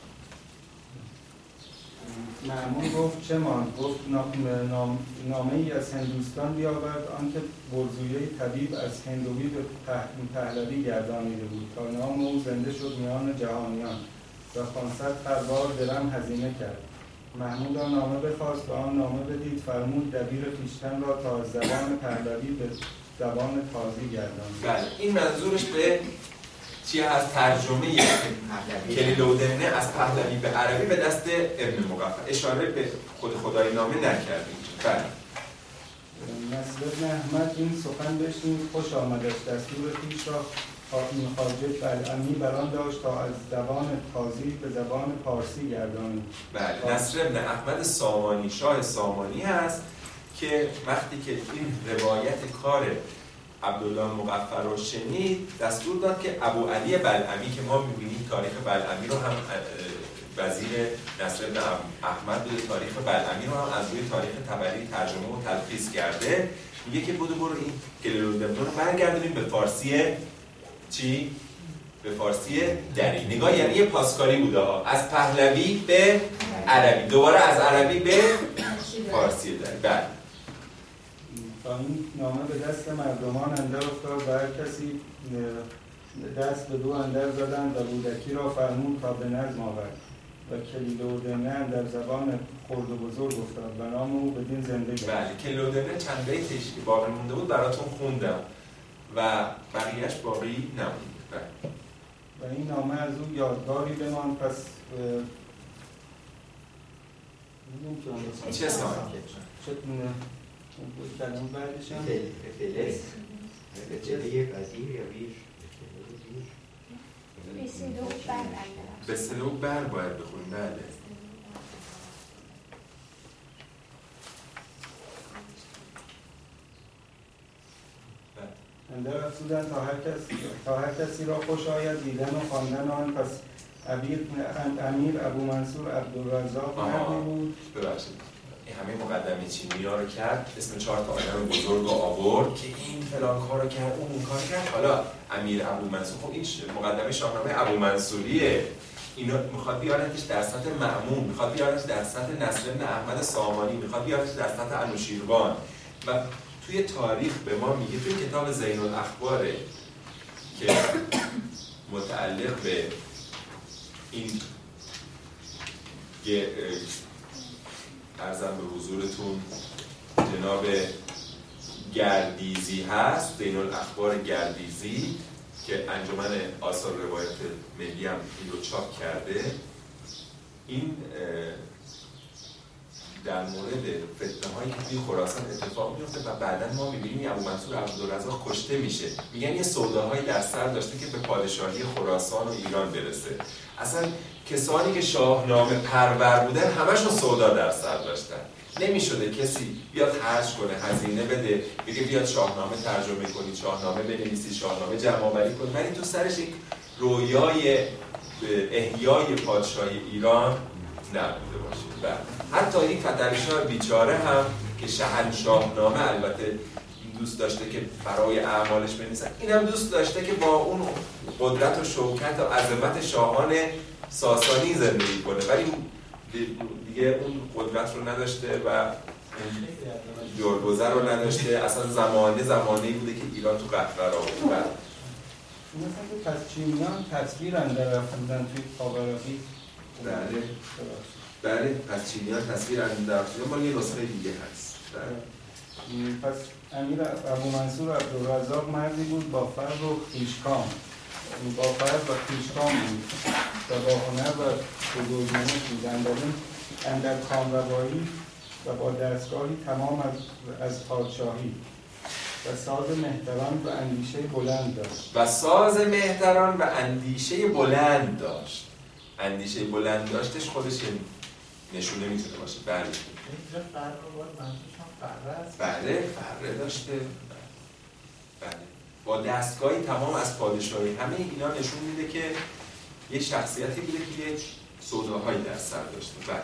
Speaker 4: مأمون گفت چه ماند؟ گفت نام، نامه ای از هندوستان بیاورد آنکه برزویه طبیب از هندوی به پهلوی گردانیده بود تا نام او زنده شد میان جهانیان و پانصد خروار درم هزینه کرد. محمود آن نامه بخواست و آن نامه بدید، فرمود دبیر خویشتن را تا از زبان پهلوی به زبان تازی گردانید.
Speaker 2: بله این منظورش به چی هست؟ ترجمه کلیله و دمنه از پهلوی به عربی به دست ابن مغفر، اشاره به خود خدای نامه نکردیم. بله
Speaker 4: نصر ابن احمد این سخن بشنید خوش آمدش، دستور خویش را حاجب بلعمی بران داشت تا از زبان تازی به زبان پارسی گردانید.
Speaker 2: بله نصر ابن احمد سامانی شاه سامانی هست که وقتی که این روایت کار عبدالله مغفر رو شنید دستور داد که ابو علی بلعمی که ما می‌بینیم تاریخ بلعمی رو هم وزیر نصر ابن احمد به تاریخ بلعمی رو هم از روی تاریخ طبری ترجمه و تلخیص کرده، میگه که بودو برو این کلیله و دمنه رو برگردونیم به فارسی چی؟ به فارسی دری. نگاه یعنی یه پاسکاری بوده ها، از پهلوی به عربی، دوباره از عربی به فارسی دری. بله
Speaker 4: تا این نامه به دست مردمان اندر افتاد و هر کسی دست به دو اندر زدند و رودکی را فرمود تا به نظم آورد و کلیله و دمنه اندر زبان خرد و بزرگ افتاد و نام او بدین زنده گشت.
Speaker 2: بله کلیله و دمنه چند بیتش که باقی مونده بود براتون خوندم و بقیهش باقی نموند. بله
Speaker 4: و این نامه از او یادگاری بمان. پس
Speaker 2: چه سال؟
Speaker 4: چه کلمه بعدش هم؟
Speaker 3: فلس به یک وزیر یا بیر
Speaker 2: به سلو بر باید بخونیم. بله
Speaker 4: اندر افزودن تا هر کس تا هر کسی را خوش آید دیدن و خواندن آن. پس امیر امیر ابو منصور عبدالرزاق مردی بود.
Speaker 2: ببخشید این همه مقدمه چینی‌ها رو کرد، اسم چهار تا آدم بزرگ رو آورد که این فلان کارو کرد اون اون کار کرد. حالا امیر ابو منصور، خب این مقدمه شاهنامه ابو منصوریه، اینو میخواد بیارتش در سطح مأمون، میخواد بیارتش در سطح نصر ابن احمد سامانی، میخواد بیارتش در سطح انوشیروان و توی تاریخ به ما میگه توی کتاب زین الاخباره که متعلق به این عرضم به حضورتون جناب گردیزی هست، زین الاخبار گردیزی که انجمن آثار روایت ملی هم این رو چاپ کرده. این در مورد فتنه‌هایی که توی خراسان اتفاق میفته و بعداً ما می‌بینیم ابو منصور عبدالرزاق کشته میشه. میگن یه سوداهایی در سر داشته که به پادشاهی خراسان و ایران برسه. اصلا کسانی که شاهنامه پرور بودن همشون سودا در سر داشتن. نمیشده کسی بیاد خرج کنه، هزینه بده، بگه بیاد شاهنامه ترجمه کنید، شاهنامه بنویسید، شاهنامه جمع‌آوری کنید، ولی تو سرش یک رویای احیای پادشاهی ایران نبوده باشه. و حتی این فتحعلی‌شاه بیچاره هم که شاهنامه البته دوست داشته که برای اعمالش بنویسن، اینم دوست داشته که با اون قدرت و شوکت و عظمت شاهان ساسانی زندگی کنه، ولی دیگه اون قدرت رو نداشته و جرگذر رو نداشته. اصلا زمانه زمانه‌ای بوده که ایران تو قهقرا بود.
Speaker 4: مثلا که پس چینیان تصویر اندر رفتن توی خاورمیانه.
Speaker 2: بله بله پس چینیان تصویر اندر رفتن، مال یه نسخه دیگه هست.
Speaker 4: بله. پس امیر ابو منصور عبدالرزاق مردی بود با فرق و خویشکام، با فرق و خویشکام بود و با هنر و بزرگمنش بود. اندر کامروایی و با دستگاهی تمام از, از پادشاهی و ساز مهتران و اندیشه بلند داشت.
Speaker 2: و ساز مهتران و اندیشه بلند داشت. اندیشه بلند داشتش خودش نشونه میتونه باشه. بله.
Speaker 5: اینجا فرق بود، منظورشون فره است.
Speaker 2: بله، فره داشته. بله. با دستگاهی تمام از پادشاهی. همه اینا نشون میده که یه شخصیتی بوده که یک سوداهایی در سر داشته. بله.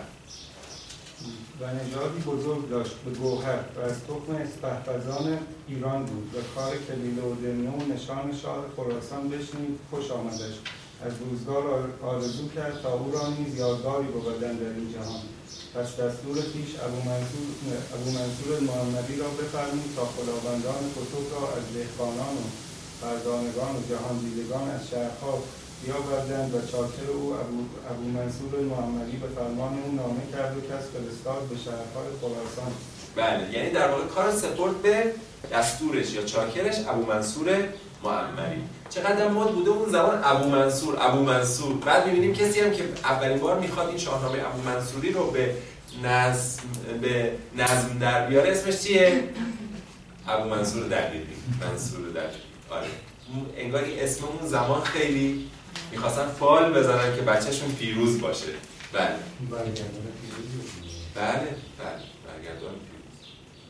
Speaker 4: و نژادی بزرگ داشت به گوهر و از تخم اسپهبزان ایران بود و کار کلیله و دمنه و نشان شاه خراسان بشنید خوش آمدش. از روزگار آرزو کرد تا او را نیز یادگاری بودن در این جهان. پس دستور پیش ابو منصور ابو منصور محمدی را بفرمود تا خداوندان کتب را از دهقانان و فرزانگان و جهان دیدگان از شهرها بیاوردند و چاکر او ابو, ابو منصور محمدی به فرمان او نامه کرد و کس فرستاد به شهرهای خراسان.
Speaker 2: بله، یعنی در واقع کار سپرد به دستورش یا چاکرش ابو منصور محمدی. چقدر مد بوده اون زمان ابو منصور ابو منصور. بعد می‌بینیم کسی هم که اولین بار میخواد این شاهنامه ابو منصوری رو به نظم به نظم در بیاره، اسمش چیه؟ ابو منصور دقیقی. منصور دقیقی. آره. انگار این اسم اون زمان خیلی میخواستن فال بزنن که بچه‌شون پیروز باشه. بله.
Speaker 3: برگردان پیروز.
Speaker 2: بله، بله. برگردان پیروز.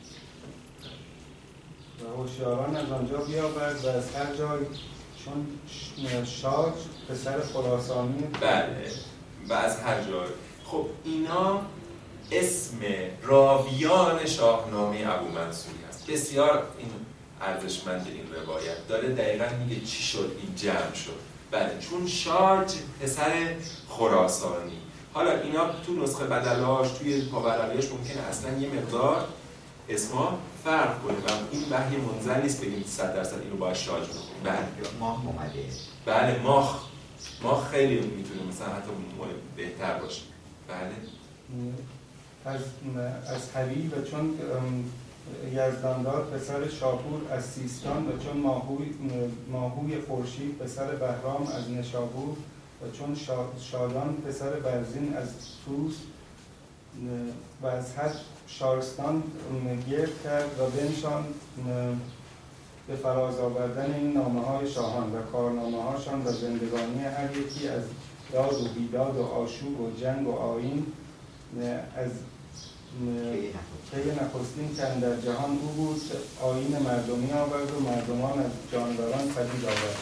Speaker 4: و هوشیاران از آنجا بیاورد و از هر جای چون شاه پسر خراسانی.
Speaker 2: بله. و از هر جای. خب اینا اسم راویان شاهنامه ابو منصوری هست. بسیار این ارزشمند این روایت داره دقیقاً میگه چی شد این جمع شد. بله، چون شارج پسر خراسانی. حالا اینا تو نسخه بدلاش توی پاورقیاش ممکنه اصلا یه مقدار اسما فرق کنه و این وحی منزل نیست بگیم صد درصد اینو باید شارج بکنیم. بله
Speaker 3: ماه اومده.
Speaker 2: بله ماخ ماخ خیلی میتونه مثلا حتی بهتر باشه. بله
Speaker 4: از از هری و چون یزداندار پسر شاپور از سیستان و چون ماهوی ماهوی خورشید پسر بهرام از نشابور و چون شایان پسر برزین از توس و از هر شارستان گرد کرد و بنشان به فراز آوردن این نامه های شاهان و کارنامه هاشان و زندگانی هر یکی از داد و بیداد و آشوب و جنگ و آیین از که نخستین که در جهان او بود آیین مردمی آورد و مردمان از جانوران پدید آورد.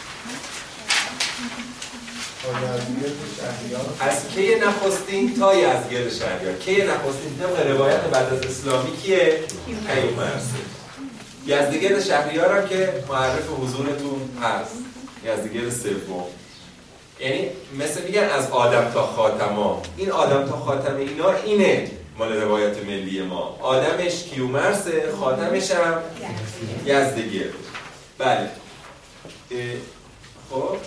Speaker 2: از کی نخستین تا یزدگرد شهریار. کی نخستین طبق روایت بعد از اسلامی کیه؟ کیومرث. یزدگرد شهریار هم که معرف حضورتون هست، یزدگرد سوم. یعنی مثل میگن از آدم تا خاتما. این آدم تا خاتم اینا اینه مال روایت ملی ما. آدمش کیومرث، خاتمش هم یزدگرد. بله. خب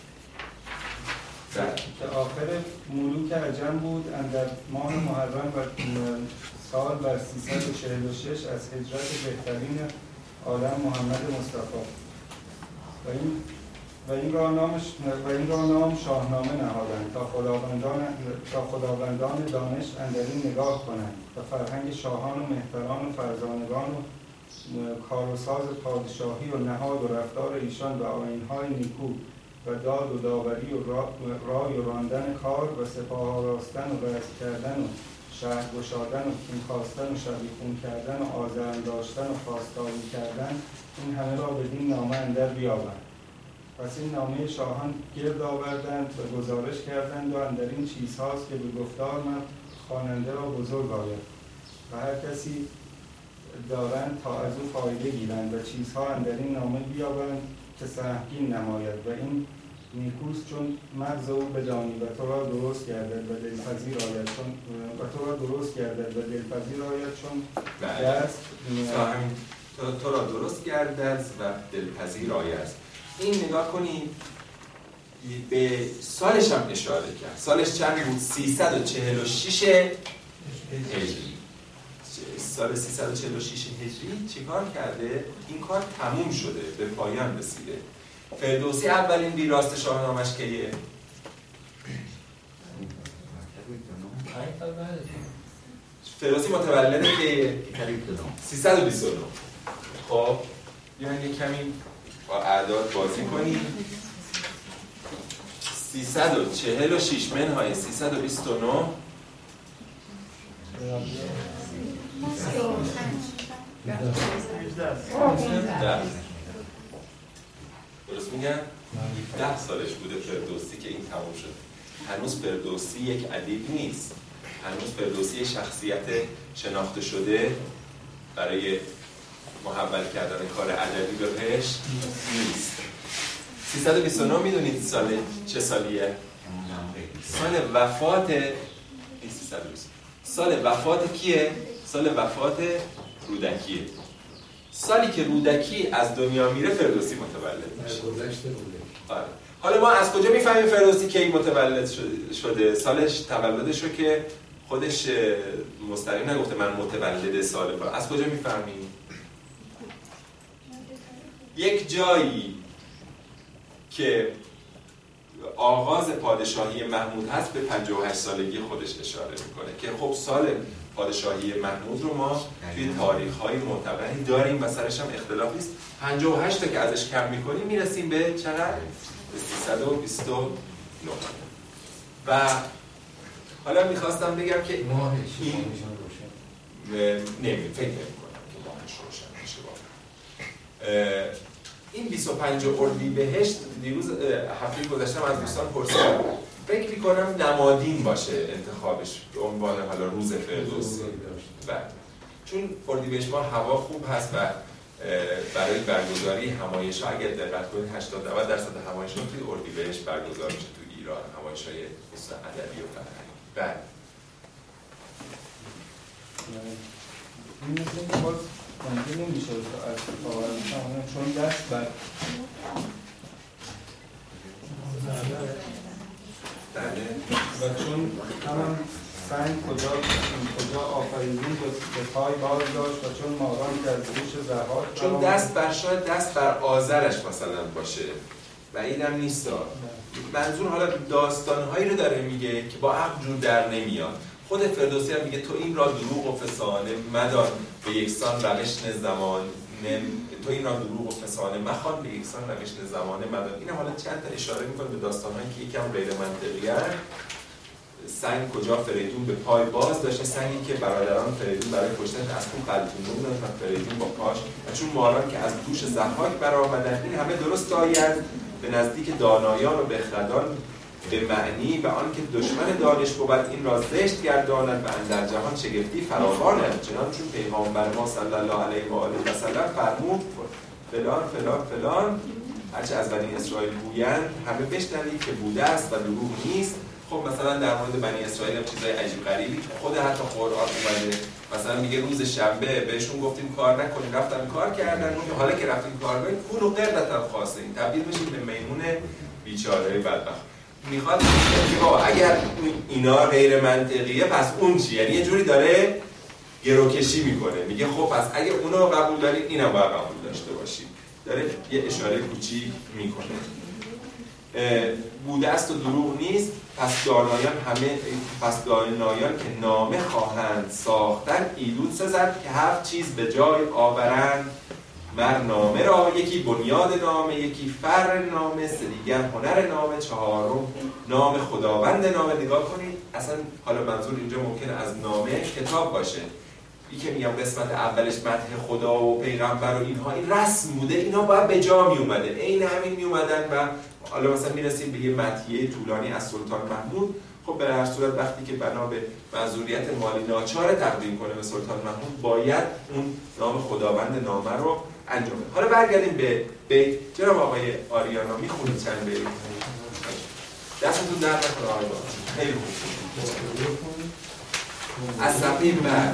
Speaker 4: که آخر ملوک عجم بود اندر ماه محرم و سال بر سیصد و چهل و شش از هجرت بهترین عالم محمد مصطفی. و این و این را نامش و این را نام شاهنامه نهادند تا خداوندان تا خداوندان دانش اندرین نگاه کنند و فرهنگ شاهان و مهتران و فرزانگان و کار و ساز پادشاهی و نهاد و رفتار ایشان و آیین‌های نیکو و داد و داوری و رای و راندن کار و سپاه آراستن و رزم کردن و شهر گشادن و کین خواستن و شبیخون کردن و آزرم داشتن و خواستاری کردن، این همه را بدین نامه اندر بیاورد. پس این نامه شاهان گرد آوردند و گزارش کردند و اندر این چیزهاست که به گفتار من خواننده را بزرگ آید و هر کسی دارند تا از او فایده گیرند و چیزها اندر این نامه بیابند که سهمگین نماید و این نیکوست چون مغز او بدانی و تو را درست گردد و دلپذیر آید چون و تو را درست گردد و دلپذیر آید چون دست
Speaker 2: تو, تو را درست گردد و دلپذیر آید. این نگاه کنید به سالش هم اشاره کرد. سالش چند بود؟ سیصد و چهل و شش هجری. سال سیصد و چهل و شش هجری چیکار کرده؟ این کار تموم شده، به پایان رسیده. فردوسی اولین ویراست شاهنامه‌اش کیه؟ فردوسی متولد کیه؟ سیصد و بیست و نه. خب بیاین کمی با اعداد بازی کنیم. سیصد و چهل و شش منهای سیصد و بیست و نه درست میگم؟ ده سالش بوده فردوسی که این تموم شد. هنوز فردوسی یک ادیب نیست. هنوز فردوسی شخصیت شناخته شده برای محول کردن کار ادبی به بهش نیست. سیصد و بیست و نه میدونید سال چه سالیه؟ سال وفات سیصد و بیست. سال وفات کیه؟ سال وفات رودکیه. سالی که رودکی از دنیا میره فردوسی متولد میشه. گذشته رودکی. آره. حالا ما از کجا میفهمیم فردوسی کی متولد شده؟ سالش تولدش رو که خودش مستقیم نگفته من متولد سال فلان. از کجا میفهمیم؟ یک جایی که آغاز پادشاهی محمود هست به پنجاه و هشت سالگی خودش اشاره میکنه که خب سال پادشاهی محمود رو ما توی تاریخ‌های معتبری داریم و سرش هم اختلاف نیست. پنجاه و هشت تا که ازش کم میکنیم میرسیم به چقدر؟ به سیصد و بیست و نه. و حالا میخواستم بگم که این نمی فکر نمی‌کنم که ماهش روشن بشه واقعا. این بیست و پنج اردیبهشت دیروز هفته گذشته از دوستان پرسیدم، فکر می‌کنم نمادین باشه انتخابش به عنوان حالا روز فردوسی. بله. چون اردیبهشت ماه هوا خوب هست و برای برگزاری همایش‌ها اگر دقت کنید هشتاد تا نود درصد همایش‌ها توی اردیبهشت برگزار میشه تو ایران، همایش‌های ادبی و فرهنگی. بله.
Speaker 4: این مثل باز ممکن نمیشه از آورد چون دست بر
Speaker 2: بله
Speaker 4: و چون همان سنگ کجا کجا آفریدون به پای باز داشت و چون ماران که از گوش زهاد
Speaker 2: چون دست بر شاید دست بر آذرش مثلا باشه و اینم نیست. منظور حالا داستانهایی رو داره میگه که با عقل جور در نمیاد. خود فردوسی هم میگه تو این را دروغ و فسانه مدان به یکسان روش زمان تو این را دروغ و فسانه مخوان به یکسان روش زمانه مدان. این حالا چند تا اشاره میکنه به داستانهایی که یکم غیر منطقیه. سنگ کجا فریدون به پای باز داشته، سنگی که برادران فریدون برای کشتن از اون قلتون بودن و فریدون با پاش و چون ماران که از دوش ضحاک برآمدند. این همه درست آید به نزدیک دانایان و بخردان به معنی و آن که دشمن دانش بود این را زشت گرداند و اندر جهان شگفتی فراوانند. چنانچون پیغامبر ما صلی الله علیه و آله و سلم فرمود فلان فلان فلان هرچه از بنی اسرائیل گویند همه بشنوید که بوده است و دروغ نیست. خب مثلا در مورد بنی اسرائیل هم چیزای عجیب غریبی خود حتی قرآن اومده، مثلا میگه روز شنبه بهشون گفتیم کار نکنین رفتن کار کردن، میگه حالا که رفتین کار کنین کونو قردتن خواستین تبدیل بشین به میمون بیچاره بدبخت. میخواد بگه بابا اگر اینا غیر منطقیه پس اون چی؟ یعنی یه جوری داره گروکشی میکنه، میگه خب پس اگه اونو قبول دارین اینم باید قبول داشته باشید. داره یه اشاره کوچیک میکنه. بوده است و دروغ نیست. پس دانایان همه پس دانایان که نامه خواهند ساختن ایلود سزد که هفت چیز به جای آورند مر نامه را. یکی بنیاد نامه، یکی فر نامه، سه دیگر هنر نامه، چهارم نام خداوند نامه. نگاه کنید اصلا حالا منظور اینجا ممکنه از نامه کتاب باشه. این که میگم قسمت اولش مدح خدا و پیغمبر و اینها این رسم بوده، اینا باید به جا می اومده، عین همین می اومدن و حالا مثلا میرسیم به یه مدحیه طولانی از سلطان محمود. خب به هر صورت وقتی که بنا به معذوریت مالی ناچار تقدیم کنه به سلطان محمود باید اون نام خداوند نامه رو انجام بده. حالا برگردیم به بیت. جناب آقای آریانا میخونید چند بیت؟ دستتون در نکنه آقای با خیلی خوب. از صفحه بعد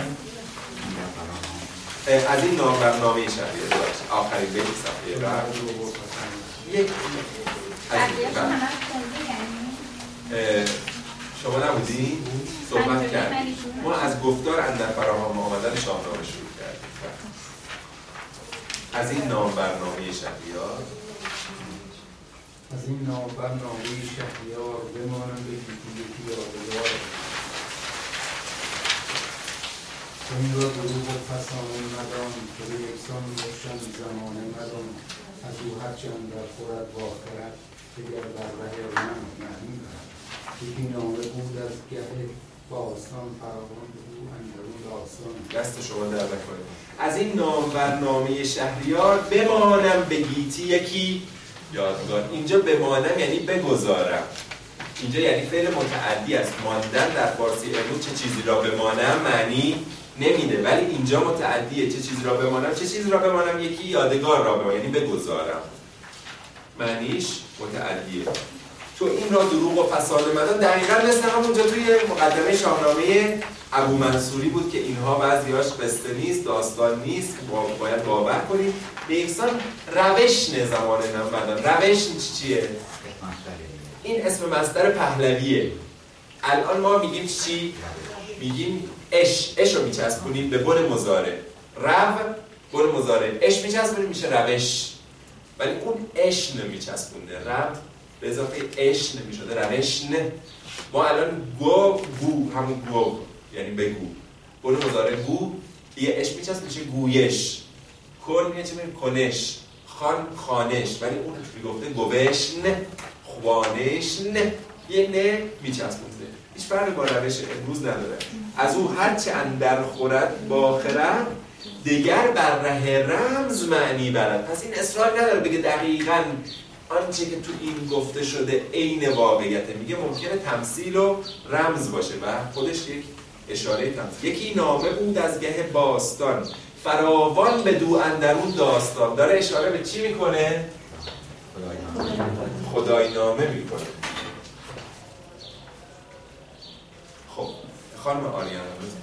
Speaker 2: از این نام برنامه شهریه داشت آخرین بیت صفحه بعد یک شما نبودی؟ صحبت کردیم. ما از گفتار اندر فراهم آمدن شاهنامه شروع کردیم. از این نام برنامه شهریار
Speaker 4: از این نام برنامه شهریار بمانم به یکی یکی یادگار. این را دروغ و فسانه مدان که به یکسان روشن زمانه مدان. از او هرچند در خورد با خرد دیگر بر ره من معنی برد. یکی نامه بود از گه باستان فراوان او اندرون داستان.
Speaker 2: دست شما در نکنید. از این نام برنامه شهریار بمانم به گیتی یکی یادگار. اینجا بمانم یعنی بگذارم، اینجا یعنی فعل متعدی است. ماندن در فارسی امروز چه چیزی را بمانم معنی نمیده، ولی اینجا متعدیه. چه چیزی را بمانم، چه چیزی را بمانم، یکی یادگار را بمانم یعنی بگذارم، معنیش متعدیه. تو این را دروغ و فسانه مدان دقیقاً مثل همونجا توی مقدمه شاهنامه ابو منصوری بود که اینها بعضیاش قصه نیست، داستان نیست، باید باور کنید. به یکسان روش نه زمان نمدان. روش چیه؟ این اسم مصدر پهلویه. الان ما میگیم چی؟ میگیم اش، اش رو میچسبونیم به بن مضارع. رو بن مضارع، اش میچسبونیم میشه روش، ولی اون اش نمیچسبونده. رو به اضافه اش نمیشده روش نه. ما الان گو گو همون گو یعنی بگو، بن مضارع گو یه اش میچسب میشه گویش. کن میشه میگیم کنش، خان خانش، ولی اون میگفته گوش نه، خوانش نه، یه نه میچسبونده. هیچ فرقی با روش امروز نداره. از او هرچه اندر خورد با خرد دیگر بر ره رمز معنی برد. پس این اصرار نداره بگه دقیقاً آنچه که تو این گفته شده عین واقعیته. میگه ممکنه تمثیل و رمز باشه و خودش یک اشاره تمثیل. یکی نامه بود از گه باستان فراوان به دو اندرون داستان. داره اشاره به چی میکنه؟ خدای نامه میکنه. خب خانم آریانا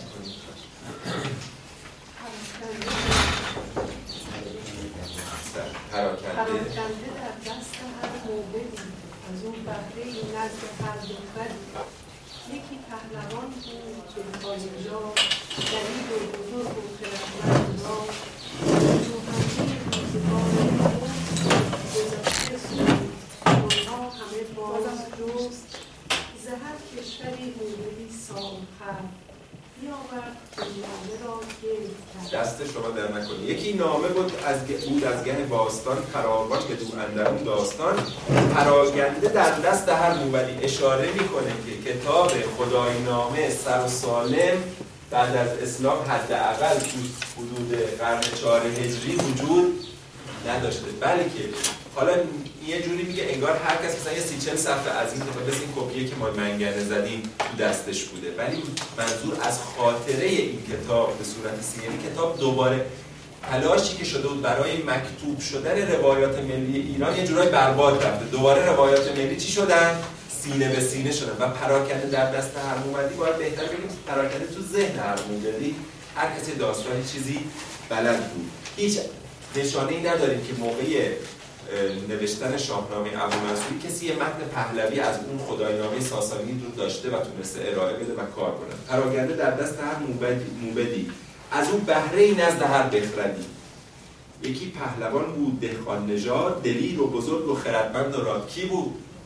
Speaker 6: پراکنده در دست هر موبدی از اون بهره نزد هر دختری. یکی پهلوان بود که خانجا دلیل و بزرگ و خردمند را تو همه روزگار بود گذشته سود آنها همه باز جست ز هر کشوری موبدی سالخر بیاورد نامه را گرد کرد.
Speaker 2: دست شما در نکنی. یکی نامه بود از بود از گه باستان فراوان به دو اندرون داستان. پراگنده در دست هر موبدی اشاره میکنه که کتاب خدای نامه سر و سالم بعد از اسلام حداقل تو حدود قرن چهارم هجری وجود نداشته، بلکه حالا یه جوری میگه انگار هر کس مثلا یه سی چل صفحه از این کتاب مثل این کپیه که ما منگنه زدیم تو دستش بوده، ولی منظور از خاطره این کتاب به صورت سینه‌ای کتاب دوباره تلاشی که شده بود برای مکتوب شدن روایات ملی ایران یه جورایی برباد رفته. دوباره روایات ملی چی شدن؟ سینه به سینه شدن و پراکنده در دست هر موبدی. باید بهتر بگیم پراکنده تو ذهن هر موبدی. هر کسی داستانی چیزی بلد بود. هیچ نشانه‌ای نداریم که موقع نوشتن شاهنامه ابو منصوری کسی یه متن پهلوی از اون خداینامه ساسانی رو داشته و تونسته ارائه بده و کار کنه. پراکنده در دست هر موبدی, موبدی. از اون بهره نزد هر بخردی. یکی پهلوان بود دهقان نژاد دلیر و بزرگ و خردمند و راد. کی بود؟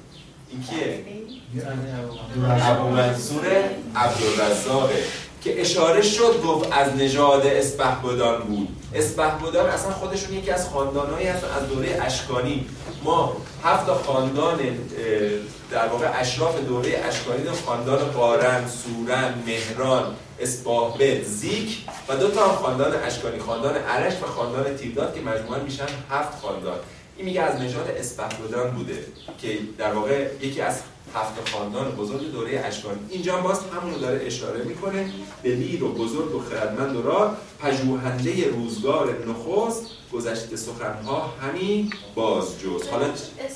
Speaker 2: این کیه؟ ابو منصور عبدالرزاقه که اشاره شد گفت از نژاد اسپهبدان بود. اسپهبدان اصلا خودشون یکی از خاندانهایی هستن از دوره اشکانی. ما هفت خاندان در واقع اشراف دوره اشکانی داریم، خاندان قارن، سورن، مهران، اسپاهبد، زیک و دو تا خاندان اشکانی، خاندان ارش و خاندان تیرداد که مجموعاً میشن هفت خاندان. این میگه از نژاد اسپهبدان بوده که در واقع یکی از هفت خاندان بزرگ دوره اشکانی. اینجا باز همون رو داره اشاره میکنه، دلیر و بزرگ و خردمند و را پژوهنده روزگار نخست گذشته سخنها همین باز جز. حالا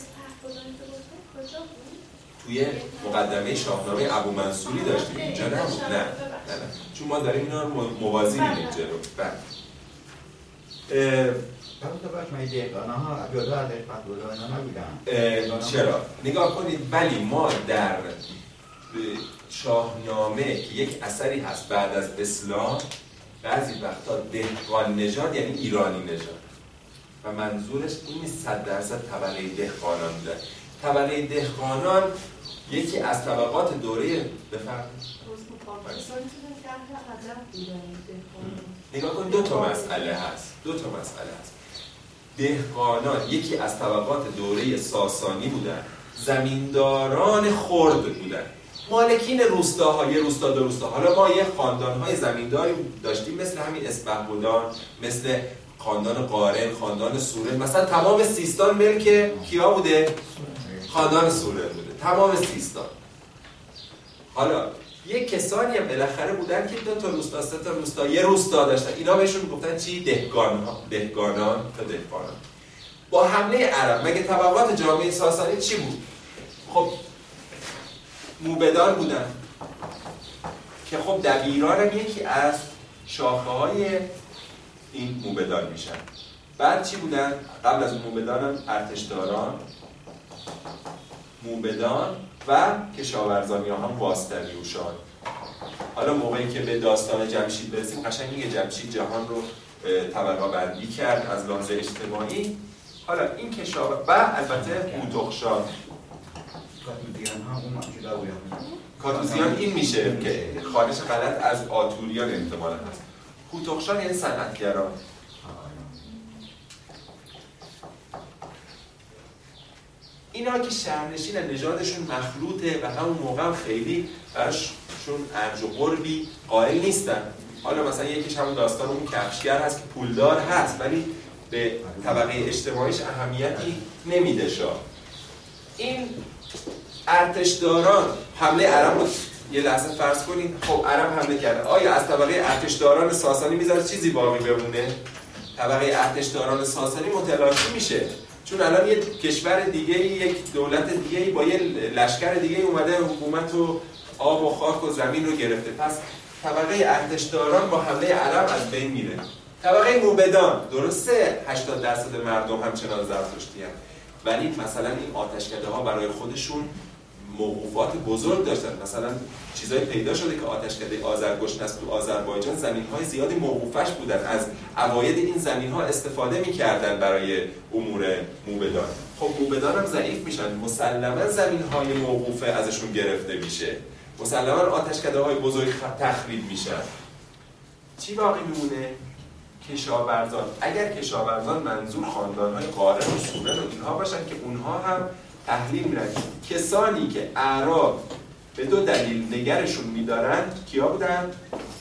Speaker 2: توی مقدمه شاهنامه ابو منصوری داشتیم، اینجا نبود. نه نه نه چون ما داریم اینا رو موازی می‌بینیم جلو. بعد چرا؟ نگاه کنید، ولی ما در شاهنامه که یک اثری هست بعد از اسلام بعضی وقتا دهقان نژاد یعنی ایرانی نژاد و منظورش این نیست صد درصد طبقه دهقانان بوده. طبقه دهقانان یکی از طبقات دوره بفرمایید. نگاه کن دو تا مسئله هست. دو تا مسئله هست. دهقانان یکی از طبقات دوره ساسانی بودن، زمینداران خرد بودن، مالکین روستاهای روستا دو روستا. حالا ما یه خاندان‌های زمینداری داشتیم مثل همین اسپهبدان، مثل خاندان قارن، خاندان سورن. مثلا تمام سیستان ملک کیا بوده؟ خاندان سورن بوده، تمام سیستان. حالا یه کسانی هم بالاخره بودن که دو تا روستا، سه تا روستا، یه روستا داشتن. اینا بهشون گفتن چی؟ دهقان ها، دهقانان تا دهقانان. با حمله عرب مگه طبقات جامعه ساسانی چی بود؟ خب موبدان بودن که خب دبیران هم یکی از شاخه های این موبدان میشن. بعد چی بودن؟ قبل از موبدان هم ارتشداران، موبدان و کشاورزانی ها هم واسطنیوشان. حالا موقعی که به داستان جمشید برسیم قشنگ میگه جمشید جهان رو طبقه بندی کرد از لحاظ اجتماعی. حالا این کشاورز و البته هوتخشان، کاتوزیان این میشه که خارج غلط از آتوریان احتمالاً هست. هوتخشان یعنی صنعتگران. اینا که شهرنشین نژادشون مخلوطه و همون موقع هم خیلی براشون ارج و قربی قائل نیستن. حالا مثلا یکیش همون داستان اون کفشگر هست که پولدار هست ولی به طبقه اجتماعیش اهمیتی نمیده شاه. این ارتشداران حمله عرب رو یه لحظه فرض کنید. خب عرب حمله کرده، آیا از طبقه ارتشداران ساسانی میذاره چیزی باقی بمونه؟ طبقه ارتشداران ساسانی متلاشی میشه، چون الان یه کشور دیگه، یک دولت دیگه با یه لشکر دیگه اومده حکومت و آب و خاک و زمین رو گرفته. پس طبقه ارتشداران با حمله عرب از بین میره. طبقه موبدان درسته هشتاد درصد مردم همچنان زرتشتی هستند، ولی مثلا این آتشکده ها برای خودشون موقوفات بزرگ داشتن. مثلا چیزای پیدا شده که آتشکده آذرگشنست تو آذربایجان زمین‌های زیادی موقوفش بودن، از عواید این زمین‌ها استفاده می‌کردن برای امور موبدان. خب موبدان هم ضعیف میشن، مسلماً زمین‌های موقوفه ازشون گرفته میشه، مسلماً آتشکده‌های بزرگ تخریب میشن. چی باقی میمونه؟ کشاورزان. اگر کشاورزان منظور خاندان‌های قارن و سورن و اینها باشن که اونها هم تحلیل میرن. کسانی که اعراب به دو دلیل نگرشون میدارن کیا بودن؟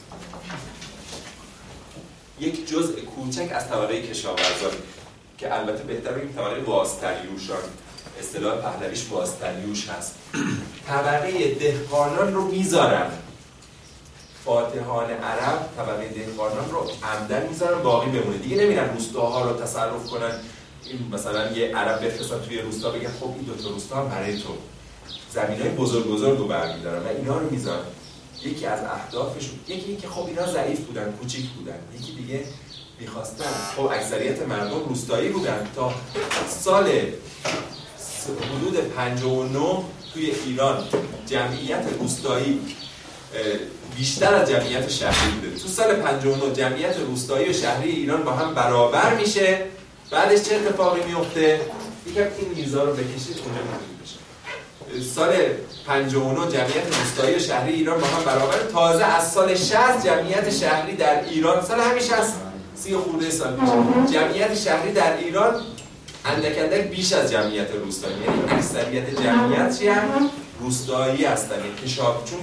Speaker 2: یک جزء کوچک از طبقه کشاورزان که البته بهتر بگیم طبقه واسطنیوشان، اصطلاح پهلویش واسطنیوش هست. طبقه دهقانان رو میذارن، فاتحان عرب طبقه دهقانان رو عمدن میذارن باقی بمونه، دیگه نمیرن روستاها رو تصرف کنن. این مثلا یه عرب بفرستن توی روستا بگن خب این دو تا روستا هم برای تو، زمینای بزرگ بزرگ رو برمی‌دارن و اینا رو میذارن. یکی از اهدافشون یکی این که خب اینا ضعیف بودن، کوچیک بودن، یکی دیگه می‌خواستن خب اکثریت مردم روستایی بودن. تا سال حدود پنجاه و نه توی ایران جمعیت روستایی بیشتر از جمعیت شهری بوده. تو سال پنجاه و نه جمعیت روستایی و شهری ایران با هم برابر میشه. بعدش چه اتفاقی میفته؟ یکم این میزا رو بکشید اونجا میتونید بشه. سال پنجاه و نه جمعیت روستایی و شهری ایران با هم برابر، تازه از سال شصت جمعیت شهری در ایران، سال همین شصت سی خورده سال پیش، جمعیت شهری در ایران اندک اندک بیش از جمعیت روستایی، یعنی اکثریت جمعیت چی هم؟ روستایی هستن. کشاورزی، چون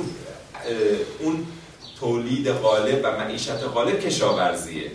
Speaker 2: اون تولید غالب و معیشت غالب کشاورزیه.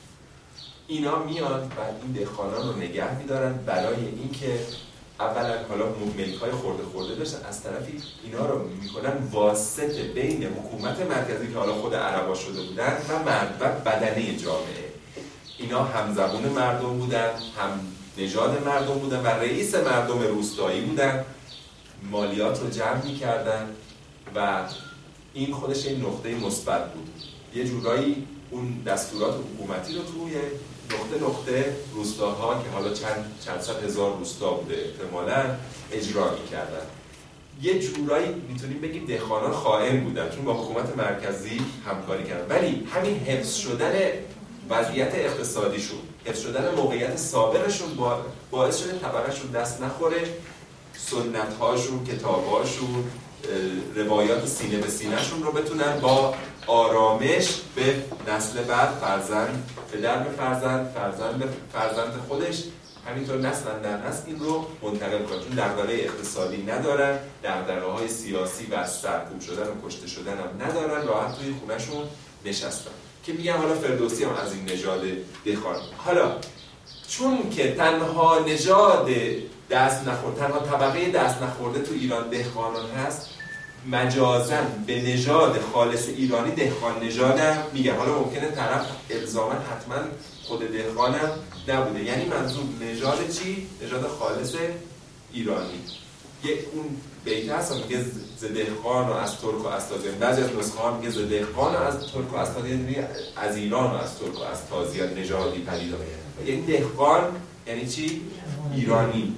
Speaker 2: اینا میان و این دهقانان رو نگه میدارن برای اینکه اولا حالا ملک‌های خورده خورده داشتن، از طرفی اینا رو میکنن واسطه بین حکومت مرکزی که حالا خود عربا شده بودن و مرد و بدنه جامعه. اینا هم زبون مردم بودن، هم نژاد مردم بودن و رئیس مردم روستایی بودن، مالیات رو جمع میکردن و این خودش این نقطه مثبت بود. یه جورایی اون دستورات حکومتی رو توی نقطه نقطه روستاها که حالا چند چند صد هزار روستا بوده احتمالاً اجرا می‌کردن. یه جورایی میتونیم بگیم دهقانان خائن بودن چون با حکومت مرکزی همکاری کردن، ولی همین حفظ شدن وضعیت اقتصادیشون، حفظ شدن موقعیت سابقشون باعث شده طبقه‌شون دست نخوره، سنت‌هاشون، کتاب‌هاشون، روایات سینه به سینه‌شون رو بتونن با آرامش به نسل بعد، فرزند پدر به فرزند، فرزند به فرزند خودش، همینطور نسل در نسل این رو منتقل کنن، چون دغدغه اقتصادی ندارن، دغدغه‌های سیاسی و سرکوب شدن و کشته شدن هم ندارن، راحت توی خونه‌شون نشستن. که میگن حالا فردوسی هم از این نژاد دهقان. حالا چون که تنها نژاد دست نخورده، تنها طبقه دست نخورده تو ایران دهقانان هست، مجازاً به نژاد خالص ایرانی دهقان نژادم میگن. حالا ممکنه طرف الزاما حتما خود دهقانم نبوده، یعنی منظور نژاد چی؟ نژاد خالص ایرانی. یه اون بیت هست میگه ز دهقان و از ترک و از تازیان، بعضی از نسخه ها میگه ز دهقان و از ترک و از تازیان، از ایران و از ترک و از تازیان نژادی پدید آمده. یعنی دهقان یعنی چی؟ ایرانی.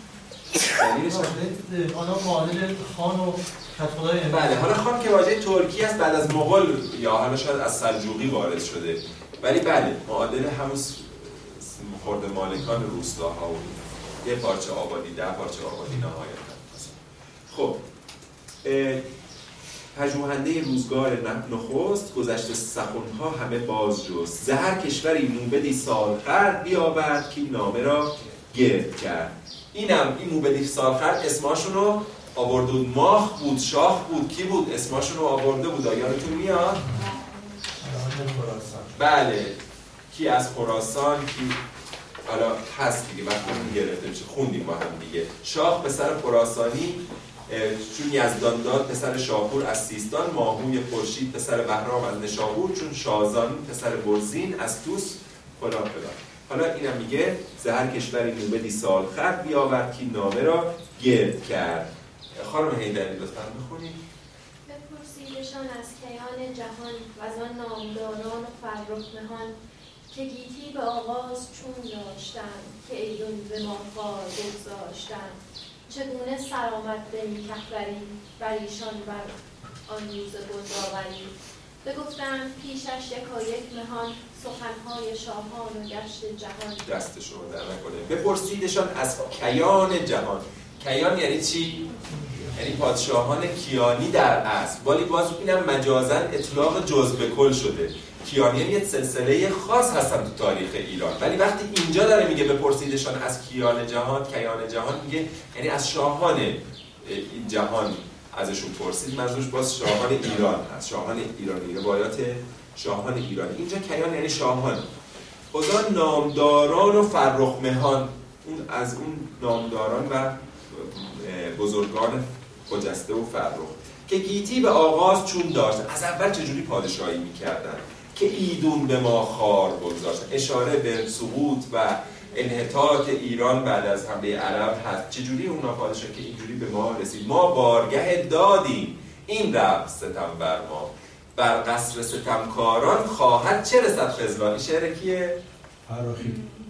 Speaker 2: یعنی
Speaker 5: دهقان معادل خان و خدای.
Speaker 2: بله، حالا خان که واژه ترکی است، بعد از مغول یا حالا شاید از سلجوقی وارد شده، ولی بله معادل همون خرده مالکان روستاها و یه پارچه آبادی، ده پارچه آبادی نهایتا. خب پژوهنده روزگار نخست گذشته سخنها همه باز جست، ز هر کشوری موبدی سالخورد بیاورد که نامه را گرد کرد. اینم این موبدی سالخورد اسماشون رو آورده بود، ماخ بود، شاخ بود، کی بود اسماشون رو آورده بود، یادتون میاد؟ بله، کی از خراسان، کی حالا هست دیگه، وقتی گرفته میشه خوندیم با هم دیگه. شاخ پسر خراسانی چون یزدان داد پسر شاپور از سیستان، ماهوی خورشید پسر بهرام از نشابور، چون شازان پسر برزین از توس فلان فلان. حالا اینم میگه ز هر کشوری موبدی سالخورد بیاورد که نامه را گرد کرد. خانم حیدری لطفاً بخونید.
Speaker 7: بپرسیدشان از کیان جهان و از آن نامداران و فرخ مهان، که گیتی به آغاز چون داشتند که ایدون به ما خوار بگذاشتند، چگونه سرآمد به نیکخوری بر ایشان بر آن روز گلزاوری. بگفتند پیشش یکایک مهان، سخنهای شاهان و گشت جهان.
Speaker 2: دستش رو در نکنه. بپرسیدشان از کیان جهان. کیان یعنی چی؟ یعنی پادشاهان کیانی در اصل، ولی باز اینم مجازاً اطلاق جزء به کل شده. کیانیان یه سلسله خاص هستن تو تاریخ ایران، ولی وقتی اینجا داره میگه بپرسیدشان از کیان جهان، کیان جهان میگه یعنی از شاهان این جهان ازشون پرسید، منظورش باز شاهان ایران، از شاهان ایرانی، روایات شاهان ایرانی. اینجا کیان یعنی شاهان. خدا نامداران و فرخ مهان، اون از اون نامداران و بزرگان خجسته و فرخ که گیتی به آغاز چون داشت، از اول چجوری پادشاهی میکردن، که ایدون به ما خوار بگذاشتن، اشاره به سقوط و انحطاط ایران بعد از حمله عرب هست. چجوری اونا پادشاه که اینجوری به ما رسید، ما بارگه دادیم این رفت ستم بر ما، بر قصر ستمکاران خواهد چه رسد خذلان. این شعر کیه؟
Speaker 5: فراخی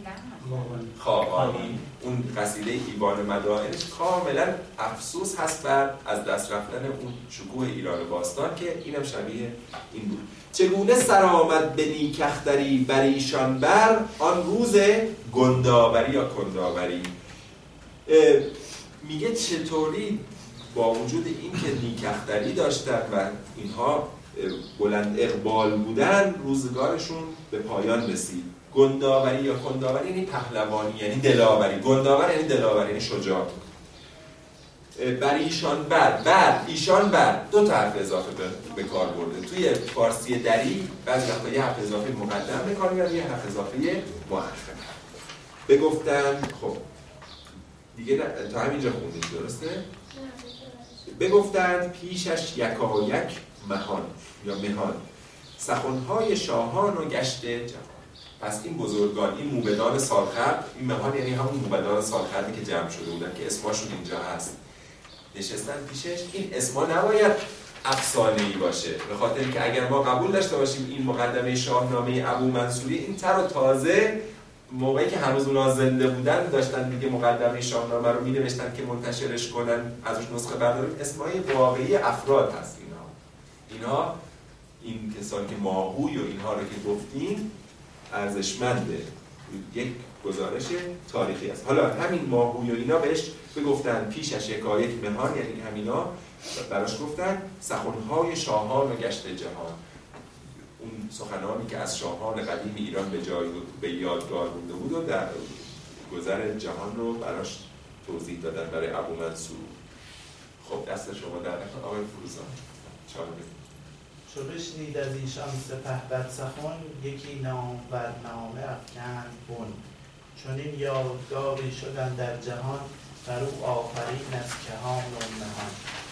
Speaker 2: خاقانی. اون قصیده ایوان مدائنش کاملا افسوس هست بر از دست رفتن اون شکوه ایران باستان، که اینم شبیه این بود. چگونه سر آمد به نیکختری بر ایشان بر آن روز گنداوری یا کنداوری. میگه چطوری با وجود اینکه نیکختری داشتن و اینها بلند اقبال بودن، روزگارشون به پایان رسید. گنداوری یا کنداوری یعنی پهلوانی، یعنی دلاوری. گنداور یعنی دلاوری، یعنی شجاع. بر ایشان بر بر ایشان بر دو تا حرف اضافه به کار برده. توی فارسی دری بعضی وقتا یه حرف اضافه مقدم به کار میاد، یه حرف اضافه مؤخر. بگفتن خب دیگه تا همینجا خوندید درسته؟ بگفتند پیشش یکایک مهان یا مهان، سخنهای شاهان و گشته جهان. پس این بزرگان، این موبدان سالخورد، این مهان یعنی همون موبدان سالخوردی که جمع شده بودن که اسماشون اینجا هست، نشستن پیشش. این اسما نباید افسانه‌ای باشه، به خاطر اینکه اگر ما قبول داشته باشیم این مقدمه شاهنامه ابو منصوری، این تر و تازه موقعی که هنوز اونا زنده بودن داشتن دیگه مقدمه شاهنامه رو می‌نوشتن که منتشرش کنن، ازش نسخه برداریم، اسمای واقعی افراد هست اینا. اینا این کسانی که ماهوی و اینها رو که گفتیم ارزشمنده، یک گزارش تاریخی است. حالا همین ماهوی و اینا بهش بگفتن پیشش یکایک مهان، یعنی همینا براش گفتن سخنهای شاهان و گشت جهان، اون سخنانی که از شاهان قدیم ایران به جای به یادگار مونده بود و در گذر جهان رو براش توضیح دادن برای ابو منصور. خب دست شما در نکنه آقای فروزان. چهار بگید.
Speaker 8: چو بشنید از ایشان سپهبد سخن، یکی نام بر نامه افکند بن. چنین یادگاری شدن در جهان، بر او آفرین از کهان و نهان.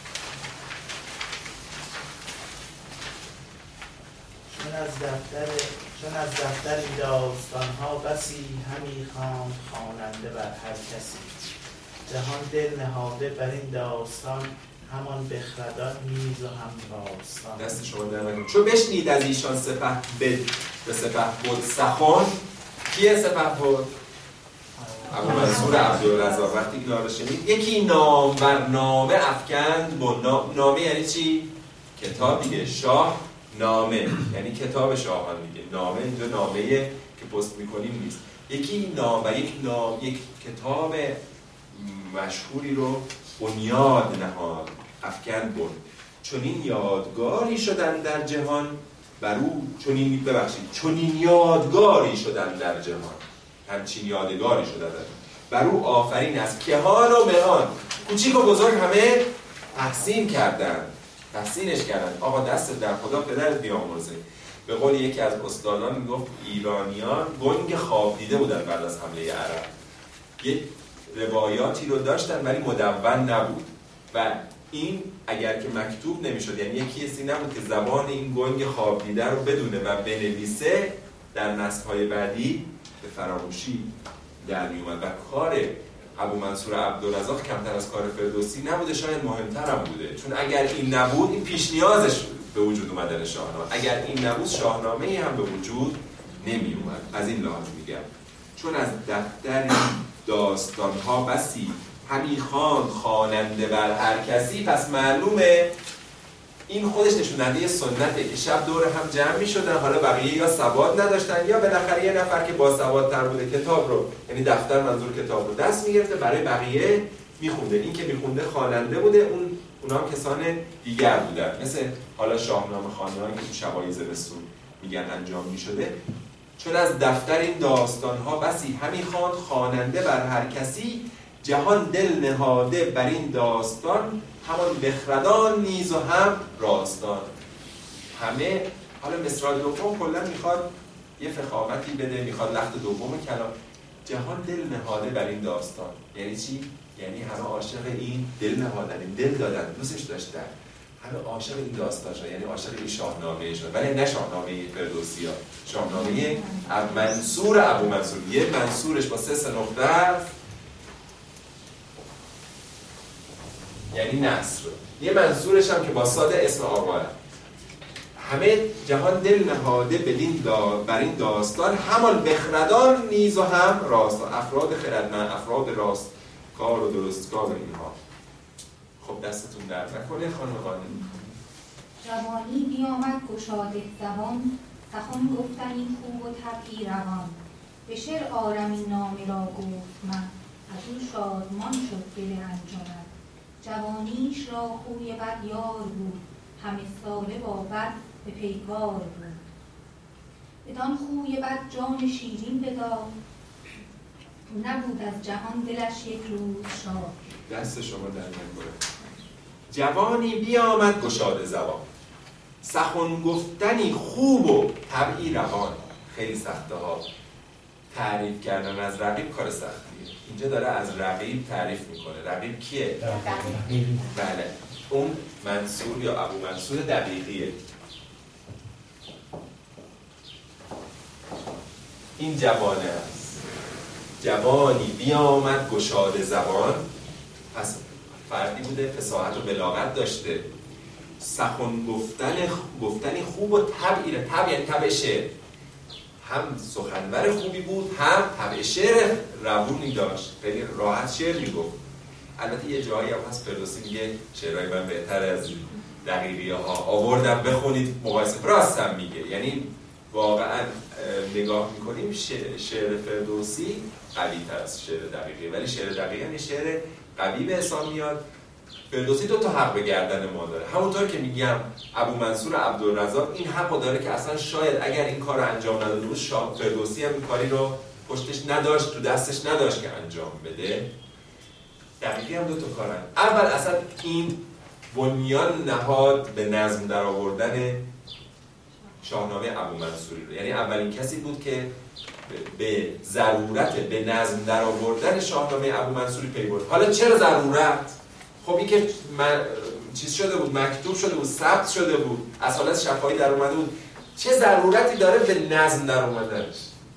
Speaker 8: چون از دفتر چون از دفتر این داستانها بسی، همی خواند خواننده بر هر کسی. جهان دل نهاده بر این داستان، همان بخردان نیز و هم راستان.
Speaker 2: دست شما در نکنه. چو بشنید از ایشان سپه بد به سپه بود سخن. کیه سپه بود؟ ابو منصور عبدالرزاق. وقتی اینا رو شنید یکی نام بر نامه افکند بن. نامه یعنی چی؟ کتاب دیگه. شاه نامه یعنی کتاب شاهان دیگه. نامه اینجا نامه که پست میکنیم نیست. یکی نام و یک نام یک کتاب مشهوری رو بنیاد نهاد، افکند بن. چنین یادگاری شدن در جهان، بر او چنین ببخشید چنین یادگاری شدن در جهان، همچین یادگاری شدن در جهان. بر او آفرین از کهان و مهان، کوچیک و بزرگ همه تحسین کردن، تحسینش کردن. آقا دست در خدا پدرت بیامرزه. به قول یکی از استادان میگفت ایرانیان گنگ خواب دیده بودن بعد از حمله عرب. یک روایاتی رو داشتن ولی مدون نبود و این اگر که مکتوب نمیشد، یعنی یکی کسی نبود که زبان این گنگ خواب دیده رو بدونه و بنویسه، در نسل‌های بعدی به فراموشی در میومد و کار ابو منصور عبدالرزاق کمتر از کار فردوسی نبوده، شاید مهمتر هم بوده. چون اگر این نبود، این پیش نیازش به وجود اومدن شاهنامه، اگر این نبود شاهنامه‌ای هم به وجود نمی اومد. از این لحاظ میگم چون از دفتر داستان‌ها بسی، همی خواند خواننده بر هر کسی. پس معلومه این خودش نشوننده سنته که شب دور هم جمع می‌شدن. حالا بقیه یا سواد نداشتن یا بالاخره یه نفر که با سوادتر بوده کتاب رو، یعنی دفتر منظور کتاب رو دست می‌گرفته برای بقیه می‌خونده. این که می‌خونده خواننده بوده، اون اونا هم کسان دیگر بودن، مثل حالا شاهنامه خوانی‌هایی که تو شبای زمستون میگن انجام می‌شده. چون از دفتر این داستان‌ها بسی، همی خواند خواننده بر هر کسی. جهان دل نهاده بر این داستان، همان بخردان نیز و هم راستان. همه حالا مصرع دوم کلا میخواد یه فخامتی بده، میخواد لخت دوم کلام. جهان دل نهاده بر این داستان یعنی چی؟ یعنی همه عاشق این دل نهادن، این دل دادن، دوستش داشتن، همه عاشق این داستان شدن، یعنی عاشق این شاهنامه شدن. ولی نه شاهنامه فردوسی ها، شاهنامه منصور ابو منصور. یه منصورش با سه سه نقطه است یعنی نصر، یه منصورش هم که با ساده اسم آقا. همه جهان دل نهاده بدین دا بر این داستان، همان بخردان نیز و هم راستان. افراد خردمند، افراد راست کار و درست کار اینها. خب دستتون درد نکنه خانم قانونی.
Speaker 9: جوانی بیامد گشاده زبان، سخن گفتنی خوب و طبعی روان. به شعر آرم این نامه را گفت من، از او شادمان شد دل انجمن. جوانیش را خوی بد یار بود، همه ساله با بد به پیکار بود. بدان خوی بد جان شیرین بداد، نبود از جهان دلش یک روز شاد.
Speaker 2: دست شما در نکنه. جوانی بیامد گشاده زبان، سخن گفتنی خوب و طبعی روان. خیلی سخته ها، تعریف کردن از رقیب کار سختیه. اینجا داره از رقیب تعریف میکنه. رقیب کیه؟ بله، اون منصور یا ابو منصور دقیقیه. این جوانه است. جوانی بیامد گشاده زبان، پس فردی بوده فصاحت و بلاغت داشته، سخن گفتن گفتنی خوب و طبعی، طبع یعنی طبع شعر، هم سخنور خوبی بود، هم طبع شعر روونی داشت، خیلی راحت شعر میگفت. البته یه جایی هم هست فردوسی میگه شعرهای من بهتر از دقیقی ها، آوردم بخونید مقایسه. راستم میگه، یعنی واقعا نگاه میکنیم شعر فردوسی قوی تر از شعر دقیقی، ولی شعر دقیقی یعنی شعر قوی به حساب میاد. فردوسی دو تا حق به گردن ما داره، همونطور که میگم ابو منصور عبدالرزاق این حقو داره که اصلا شاید اگر این کار رو انجام نداده بود، فردوسی هم این کاری رو پشتش نداشت، تو دستش نداشت که انجام بده. دقیقی هم دو تا کارن. اول اصلا این بنیان نهاد به نظم در آوردن شاهنامه ابو منصوری رو، یعنی اولین کسی بود که به ضرورت به نظم در آوردن شاهنامه ابو منصوری پی برد. حالا چرا ضرورت؟ خب این که من... چیز شده بود، مکتوب شده بود، ثبت شده بود، اصالت شفاهی در اومده بود، چه ضرورتی داره به نظم در اومدنش؟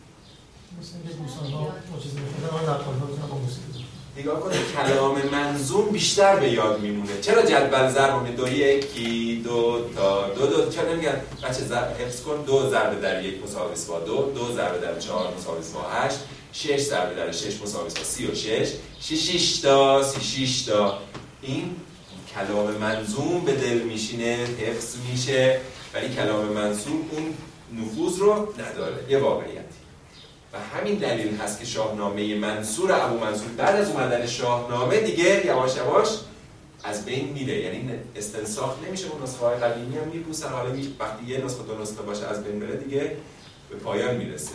Speaker 2: نگاه کنید کلام منظوم بیشتر به یاد میمونه. چرا جدول ضرب دو یکی دو تا دو دو چرا نمیگن بچه حفظ کن دو ضرب در یک مساوی با دو، دو ضرب در چهار مساوی با هشت، شش ضرب در شش مساوی با سی و شش، شش تا سی شش تا. این کلام منظوم به دل میشینه، حفظ میشه، ولی کلام منظوم اون نفوذ رو نداره. یه واقعیتی. و همین دلیل هست که شاهنامه منصور ابو منصور بعد از اومدن شاهنامه دیگه یواش یواش از بین میره، یعنی استنساخ نمیشه. اون نسخه های قدیمی هم میپوسن، حالا وقتی یه نسخه دو نسخه باشه از بین بره دیگه به پایان میرسه.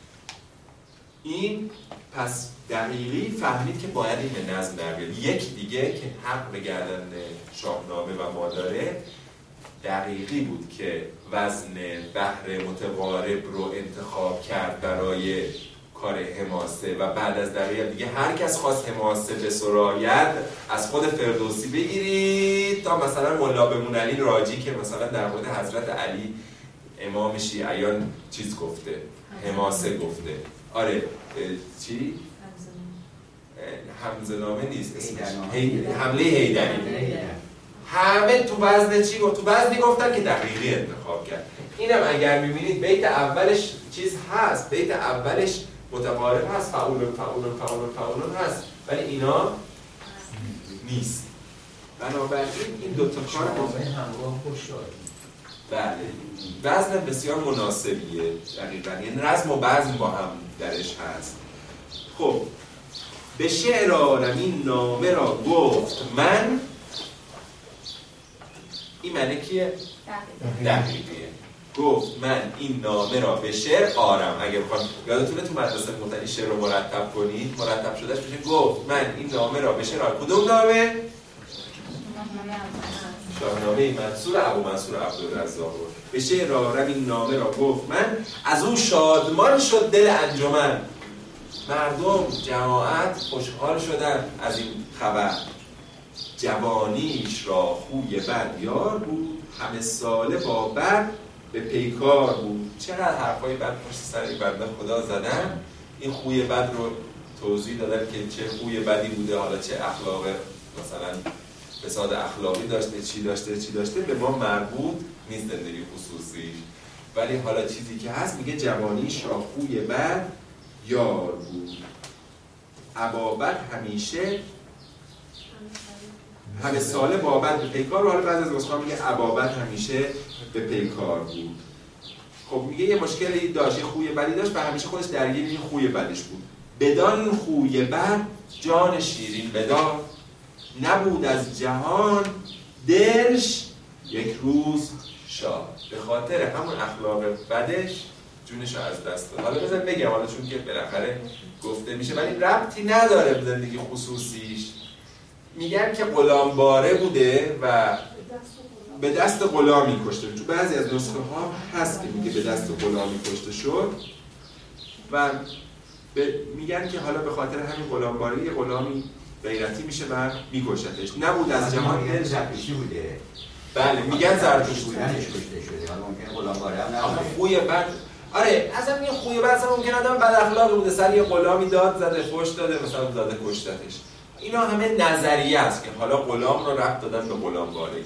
Speaker 2: این پس دقیقی فهمید که باید این به نظم در بیاد. یک دیگه که حق به گردن شاهنامه و ما داره دقیقی بود که وزن بحر متقارب رو انتخاب کرد برای کار حماسه و بعد از دقیقی دیگه هر کس خواست حماسه به سراید از خود فردوسی بگیرید تا مثلا ملا بمون علی راجی که مثلا در مورد حضرت علی امام شیعیان چیز گفته، حماسه گفته. آره چی؟ حمزه‌نامه نیست اسمش، حمله حیدری. همه تو وزن چی گفت؟ تو وزنی گفتن که دقیقی انتخاب کرد. اینم اگر میبینید بیت اولش چیز هست، بیت اولش متقارب هست، فعولون فعولون فعولون فعولون هست، ولی اینا نیست. بنابراین این دوتا کار
Speaker 5: همراه هوشیاری.
Speaker 2: بله، وزن بسیار مناسبیه دقیقاً، یعنی رزم و وزن با هم درش هست. خب به شعر آرم این نامه را گفت من، این معنی کیه؟ دقیقیه. گفت من این نامه را به شعر آرم. اگه بخوام یادتونه تو مدرسه مختلف شعر رو مرتب کنید، مرتب شدهش میشه گفت من این نامه را به شعر آرم. کدوم نامه؟ شاهنامه منصور ابو منصور عبدالرزاق. به شعر آرم این نامه را گفت من، از اون شادمان شد دل انجمن. مردم جماعت خوشحال شدن از این خبر. جوانیش را خوی بد یار بود، همه ساله با بد به پیکار بود. چقدر حرفای بد پشت سر این بنده خدا زدن. این خوی بد رو توضیح دادن که چه خوی بدی بوده، حالا چه اخلاق مثلا فساد اخلاقی داشته، چی داشته چی داشته به ما مربوط نیست زندگی خصوصی. ولی حالا چیزی که هست میگه جوانیش را خوی بد یار بود، ابابت همیشه همه ساله بابت به پیکار. و حالا بعد از نسخه میگه ابابت همیشه به پیکار بود. خب میگه یه مشکلی داشت، خوی بدی داشت و همیشه خودش درگیر این خوی بدش بود. بدان خوی بد جان شیرین بدار. نبود از جهان دلش یک روز شاد. به خاطر همون اخلاق بدش جونش رو از دست داد. حالا بذار بگم، حالا چون که بالاخره گفته میشه ولی ربطی نداره به زندگی خصوصیش. میگن که غلامباره بوده و به دست غلامی کشته. تو بعضی از نسخه ها هست که میگه به دست غلامی کشته شد و میگن که حالا به خاطر همین غلامباری یه غلامی غیرتی میشه و میکشتش. نبود از جهان دل
Speaker 3: زرتشتی بوده.
Speaker 2: بله میگن زرتشتی
Speaker 3: بودنش کشته شده. حالا ممکنه غلامباره هم نبوده.
Speaker 2: خوی بد. آره اصلا این خوی بد اصلا ممکنه آدم بد اخلاقی بوده، سر یه غلامی داد زده، خوش داده، مثلا زده کشتتش. اینا همه نظریه است که حالا غلام رو ربط دادن به غلامباری.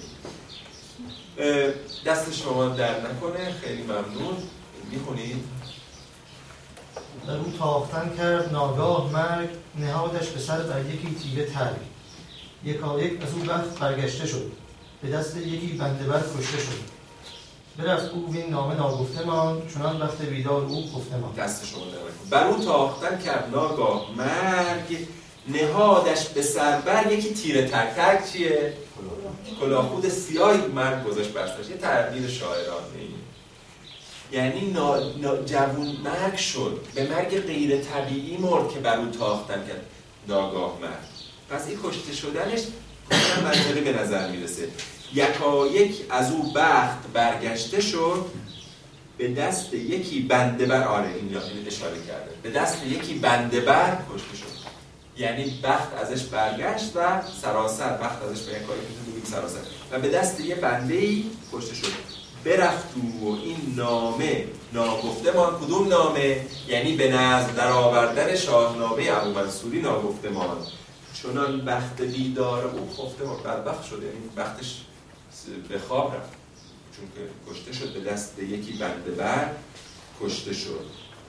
Speaker 2: دست شما در نکنه، خیلی ممنون. میخونید؟
Speaker 5: در او تاختن کرد ناگاه مرگ، نهادش به سر بر یکی تیره ترگ. یکایک از او بخت برگشته شد، به دست یکی بنده بر کشته شد. برفت او وین نامه ناگفته ماند، چنان بخت بیدار او خفته ماند.
Speaker 2: دست شما در نکنه. بر او تاختن کرد ناگاه مرگ، نهادش به سر بر یکی تیره ترگ. ترگ چیه؟ کلاهخود سیاهی مرگ گذاشت برسش. یه تعبیر شاعرانه ای، یعنی نا... نا... جوون مرگ شد، به مرگ غیر طبیعی مرد که بر او تاختن کرد ناگاه مرگ. پس این کشته شدنش کاملا منطقی به نظر میرسه. یکایک از او بخت برگشته شد، به دست یکی بنده بر، آره این اشاره کرده، به دست یکی بنده بر کشته شد. یعنی بخت ازش برگشت و سراسر بخت ازش به یک کاری میتونیم سراسر و به دست یه بنده‌ای کشته شد. برفت و این نامه ناگفته مان. کدوم نامه؟ یعنی به نزد در آوردن شاهنامه ابومنصوری ناگفته مان. چنان بخت بیدار او خفته مان. بدبخت شد، یعنی بختش به خواب رفت چون که کشته شد، به دست یکی بنده بر کشته شد.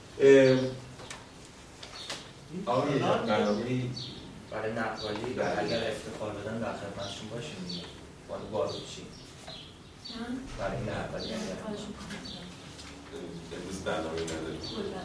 Speaker 2: آقا یه برنامه‌ای
Speaker 8: برای نقالی اگر افتخار بدن در خدمتشون باشیم باید بارو چی؟ برای نقالی
Speaker 2: امروز برنامه نداریم.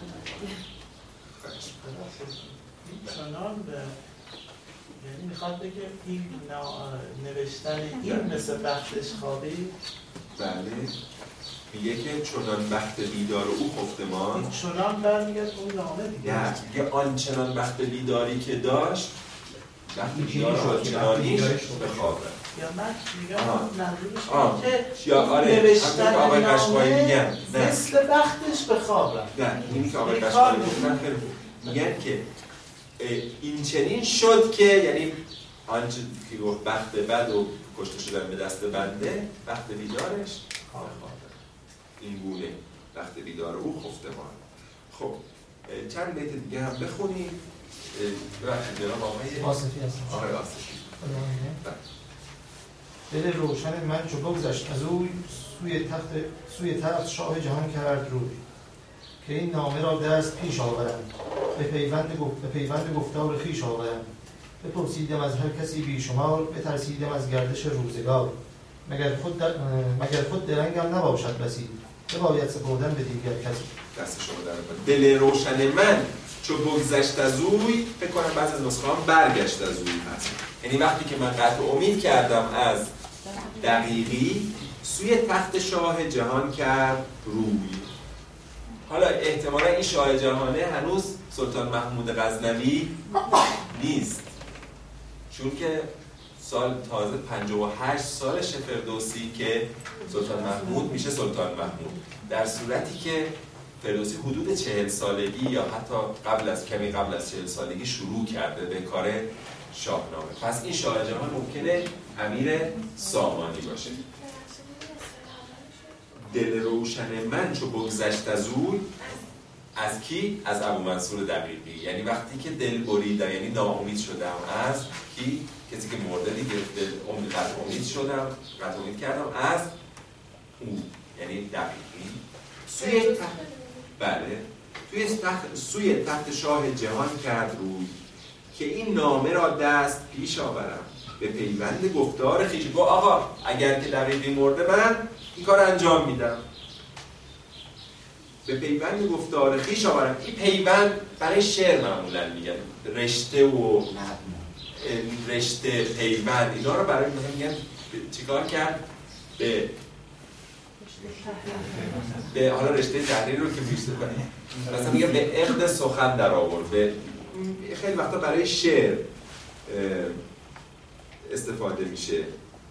Speaker 8: چنان به یعنی میخواد بگه این نوشتن این مثل بختش خوابی؟
Speaker 2: بله میگه که چنان بخت بیدار او خفته ماند.
Speaker 8: چنان برمیگرد اون نامه دیگه.
Speaker 2: نه میگه آنچنان بخت بیداری که داشت بخت بیدار شد، چنانیش به خواب رفت.
Speaker 8: یا من میگم منظورش اینه که
Speaker 2: یا آره
Speaker 8: نوشتن
Speaker 2: آقای قشقایی میگن
Speaker 8: مثل بختش به خواب رفت.
Speaker 2: نه اینی که آقای قشقایی گفتن خیلی خوب میگن که این چنین شد که یعنی آنچه که گفت بخت بد و کشته شدن به دست بنده، بخت بیدارش خواب رفت. این گونه بخت بیدار او خفته ماند. خب چند بیت دیگه هم بخونیم. ببخشید جناب آقای
Speaker 5: آصفی هستم.
Speaker 2: آقای آصفی.
Speaker 5: دل روشن من چو بگذشت از او، سوی تخت سوی تخت شاه جهان کرد روی. که این نامه را دست پیش آورند، به پیوند گفت به پیوند گفتار خویش آورند. بپرسیدم از هر کسی بیشمار، بترسیدم از گردش روزگار. مگر خود در... مگر خود درنگم نباشد بسی، بباید سپردن به دیگر کسی.
Speaker 2: دست شما در نکنه. دل روشن من چو بگذشت از اوی، فکر کنم بعضی از نسخه هم برگشت از اوی هست. یعنی وقتی که من قطع امید کردم از دقیقی، سوی تخت شاه جهان کرد روی. حالا احتمالا این شاه جهانه هنوز سلطان محمود غزنوی نیست، چون که سال تازه پنجاه و هشت سالش فردوسی که سلطان محمود میشه سلطان محمود، در صورتی که فردوسی حدود چهل سالگی یا حتی قبل از کمی قبل از چهل سالگی شروع کرده به کار شاهنامه. پس این شاه جهان ممکنه امیر سامانی باشه. دل روشن من چو بگذشت از او، از کی؟ از ابومنصور دقیقی. یعنی وقتی که دل بریدم، یعنی ناامید شدم از کی؟ کسی که مرده دیگه، دل امید قطع امید شدم، قطع امید کردم از او، یعنی دقیقی. سوی تخت بله سوی تخت سوی تخت شاه جهان کرد روی، که این نامه را دست پیش آورم، به پیوند گفتار خویش. گفت آقا اگر که دقیقی مرده من این کار انجام میدم. به پیوند گفتار خویش آورم. این پیوند برای شعر معمولا میگن رشته و رشته، پیوند، اینا رو برای مثلا میگن چیکار کرد؟ به به حالا رشته تحریر رو که بیشتر کنیم مثلا میگه به عقد سخن در آورد. به خیلی وقتا برای شعر استفاده میشه.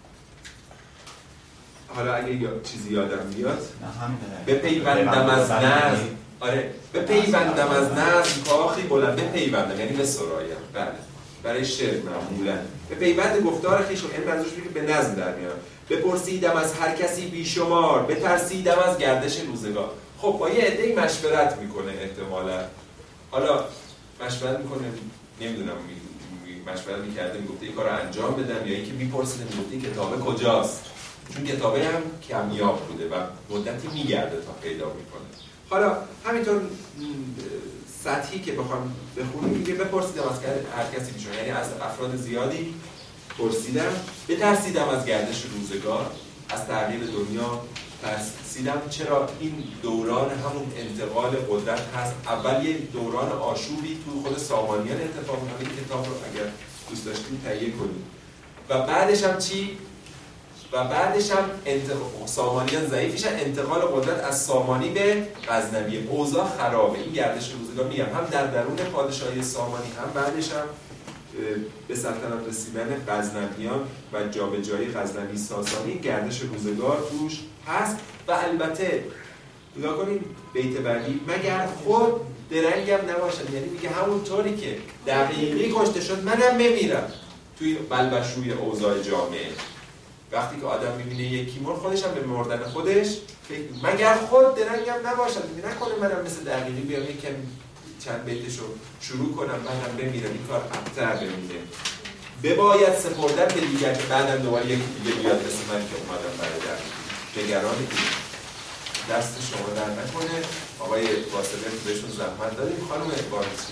Speaker 2: حالا اگه یا چیزی یادم بیاد به پیوندم از نظم، آره به پیوندم از نظم کاخی بلند، به پیوندم یعنی به سرایم. بله برای شعر معمولا به پیوند گفتار خویش، این منظورش میگه به نظم در میاد. بپرسیدم از هر کسی بیشمار، بترسیدم از گردش روزگار. خب با یه عده‌ای مشورت میکنه احتمالا، حالا مشورت میکنه نمیدونم مشورت میکرده میگفته این کار رو انجام بدم یا اینکه میپرسیده میگفته کتابه کجاست، چون کتابه هم کمیاب بوده و مدتی میگرده تا پیدا میکنه. حالا همینطور سطحی که بخوام بخونیم میگه بپرسیدم از هر کسی بیشمار، یعنی از افراد زیادی پرسیدم. بترسیدم از گردش روزگار، از تغییر دنیا ترسیدم. چرا؟ این دوران همون انتقال قدرت هست. اول یه دوران آشوبی تو خود سامانیان اتفاق میفته، این کتاب رو اگر دوست داشتین تهیه کنید. و بعدش هم چی؟ و بعدش هم انتقال سامانیان ضعیفیشن، انتقال قدرت از سامانی به غزنوی. اوضاع خرابه. این گردش روزگار میگم هم در درون پادشاهی سامانی هم بعدش هم به سلطنت رسیدن غزنویان و جابجایی غزنوی ساسانی گردش روزگار توش هست. و البته نگاه کنید بیت بعدی، مگر خود درنگم نباشد، یعنی میگه همونطوری که دقیقی کشته شد منم بمیرم توی بلبشوی اوضاع جامعه. وقتی که آدم میبینه یکی مرد خودش هم به مردن خودش مگر خود درنگم نباشد، میگه نکنه منم مثل دقیقی بیام یکم چند بیتشو شروع کنم منم بمیرم، این کار ابتر بمونه. بباید سپردن به دیگر که بعدم دوباره یکی دیگه بیاد مثل من که اومدم برای در نگران این. دست شما در نکنه. آقای واصله بهشون زحمت دادیم. خانم بارسی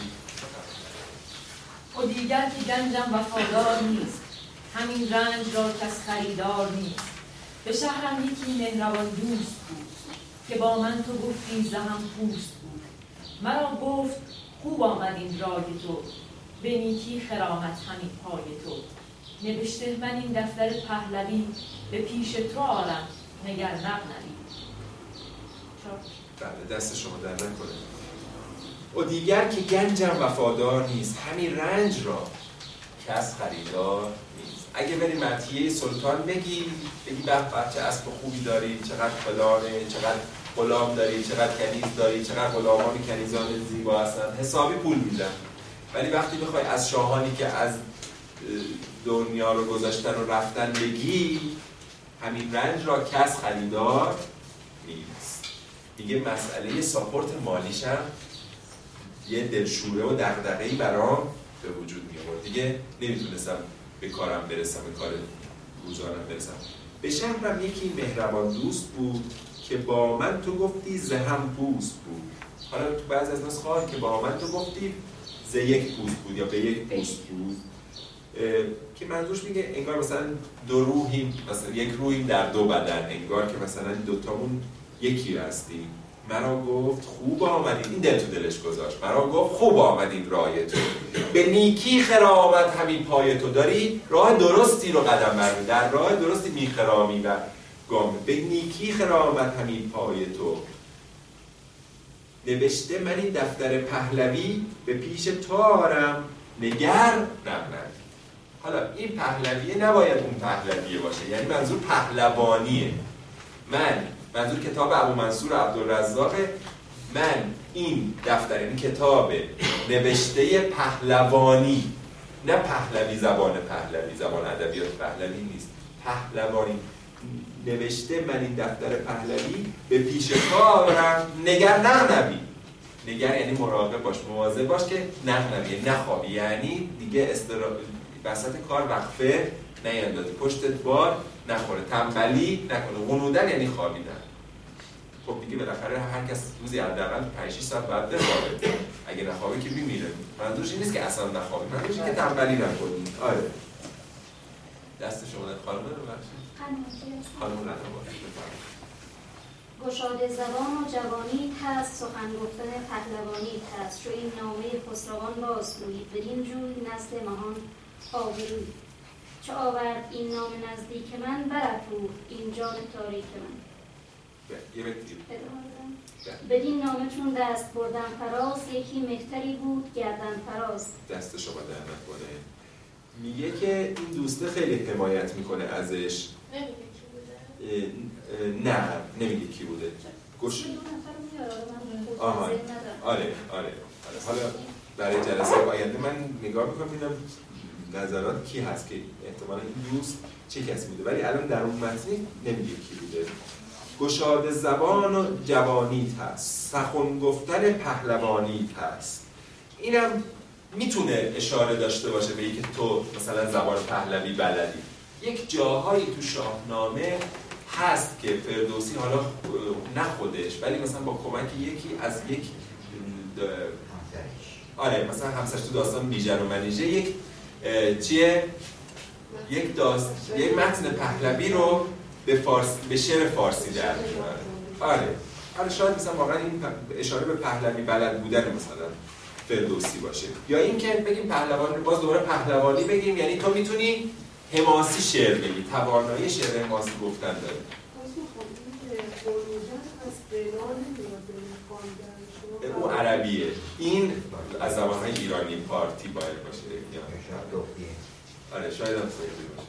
Speaker 10: و دیگر که گنجم وفادار نیست، همین رنج را کس خریدار نیست. به شهرم یکی مهربان دوست بود که با من تو گفتی زهم پوست بود. مرا گفت خوب آمد این رای تو، به نیکی خرامت همین پای تو. نوشته من این دفتر پهلوی، به پیش تو آرم نگر نغنوی.
Speaker 2: بله دست شما در نکنه. و دیگر که گنجم وفادار نیست، همین رنج را کس خریدار نیست. اگه بری مدحیه سلطان بگی بگی به بچه اسب خوبی داری، چقدر فلانه، چقدر غلام داری، چقدر کنیز داری، چقدر غلامان کنیزان زیبا هستن، حسابی پول میدن. ولی وقتی بخوای از شاهانی که از دنیا رو گذاشتن و رفتن بگی، همین رنج را کس خریدار نیست. دیگه مسئله ساپورت مالیش هم یه دلشوره و دغدغه‌ای برام به وجود می آورد. دیگه نمیتونستم به کارم برسم، به کار روزانم برسم. به شهرم یکی مهربان دوست بود که با من تو گفتی زهم پوست بود. حالا تو بعضی از نسخه ها که با من تو گفتی ز یک پوست بود یا به یک پوست بود، که منظورش میگه انگار مثلا دو روحیم، مثلا یک روحیم در دو بدن، انگار که مثلا دوتامون یکی هستیم. مرا گفت خوب آمدین، این دل تو دلش گذاشت، مرا گفت خوب آمدین رای تو، به نیکی خرامت همین پای تو. داری راه درستی رو قدم برمی، در راه درستی میخرامی و گام، به نیکی خرامت همین پای تو. نوشته من این دفتر پهلوی، به پیش تارم نگر نغنوی. حالا این پهلویه نباید اون پهلویه باشه، یعنی منظور پهلوانیه. من منظور کتاب ابو منصور عبدالرزاقه. من این دفتر، این کتاب نوشته پهلوانی، نه پهلوی زبان پهلوی، زبان ادبیات پهلوی نیست، پهلوانی نوشته من این دفتر پهلوی به پیش کارم نگر نغنوی. نگر یعنی مراقب باش، مواظب باش که نغنوی، نخوابی، یعنی دیگه استرا... وسط کار وقفه نیندازی، پشتت بار نخوره، تنبلی نکنه. غنودن یعنی خوابیدن. خب دیگه بالاخره هر کس روزی حداقل پنج شش ساعت بعد بخوابه، اگه نخوابه که میمیره. منظورش این نیست که اصلا نخوابی، منظورش اینه که تنبلی نکنی. آره دست شما در خانم رو بخشید. خانم رضا باشید.
Speaker 11: گشاده زبان و جوانی هست، سخن گفتن پهلوانی هست. چو این نامه خسروان باز گویید، بدین جوی نزد مهان آبروی. چه آورد این نام نزدیک من برافروخت این جان تاریک من.
Speaker 2: یه بیت دیگه.
Speaker 11: بدین نامه چون دست بردم فراز، یکی مهتری بود گردن فراز.
Speaker 2: دست شما در نکنه. میگه که این دوسته خیلی حمایت میکنه ازش.
Speaker 7: نمیگه کی بوده؟
Speaker 2: نه نمیگه کی بوده. گوش. آها. آره آره آره. حالا برای جلسه آینده من نگاه میکنم ببینم نظرات کی هست که احتمالاً این دوست چه کسی بوده، ولی الان در اون متن نمیگه کی بوده. گشاده زبان و جوانیت هست، سخن گفتن پهلوانیت هست. اینم میتونه اشاره داشته باشه به اینکه تو مثلا زبان پهلوی بلدی. یک جاهایی تو شاهنامه هست که فردوسی حالا نه خودش ولی مثلا با کمک یکی از یک آره مثلا همسرش تو داستان بیژن و منیژه یک چیه یک داست یک متن پهلوی رو به فارس به شعر فارسی در میاره. آره آره شاید مثلا واقعا این اشاره به پهلوی بلد بودن مثلا فردوسی باشه، یا اینکه بگیم پهلوان، باز دوباره پهلوانی بگیم یعنی تو میتونی حماسی شعر بگی، توانایی شعر حماسی گفتن داری. اون عربیه، این از زبانهای ایرانی پارتی باید باشه یا آره شاید هم سوئدی باشه.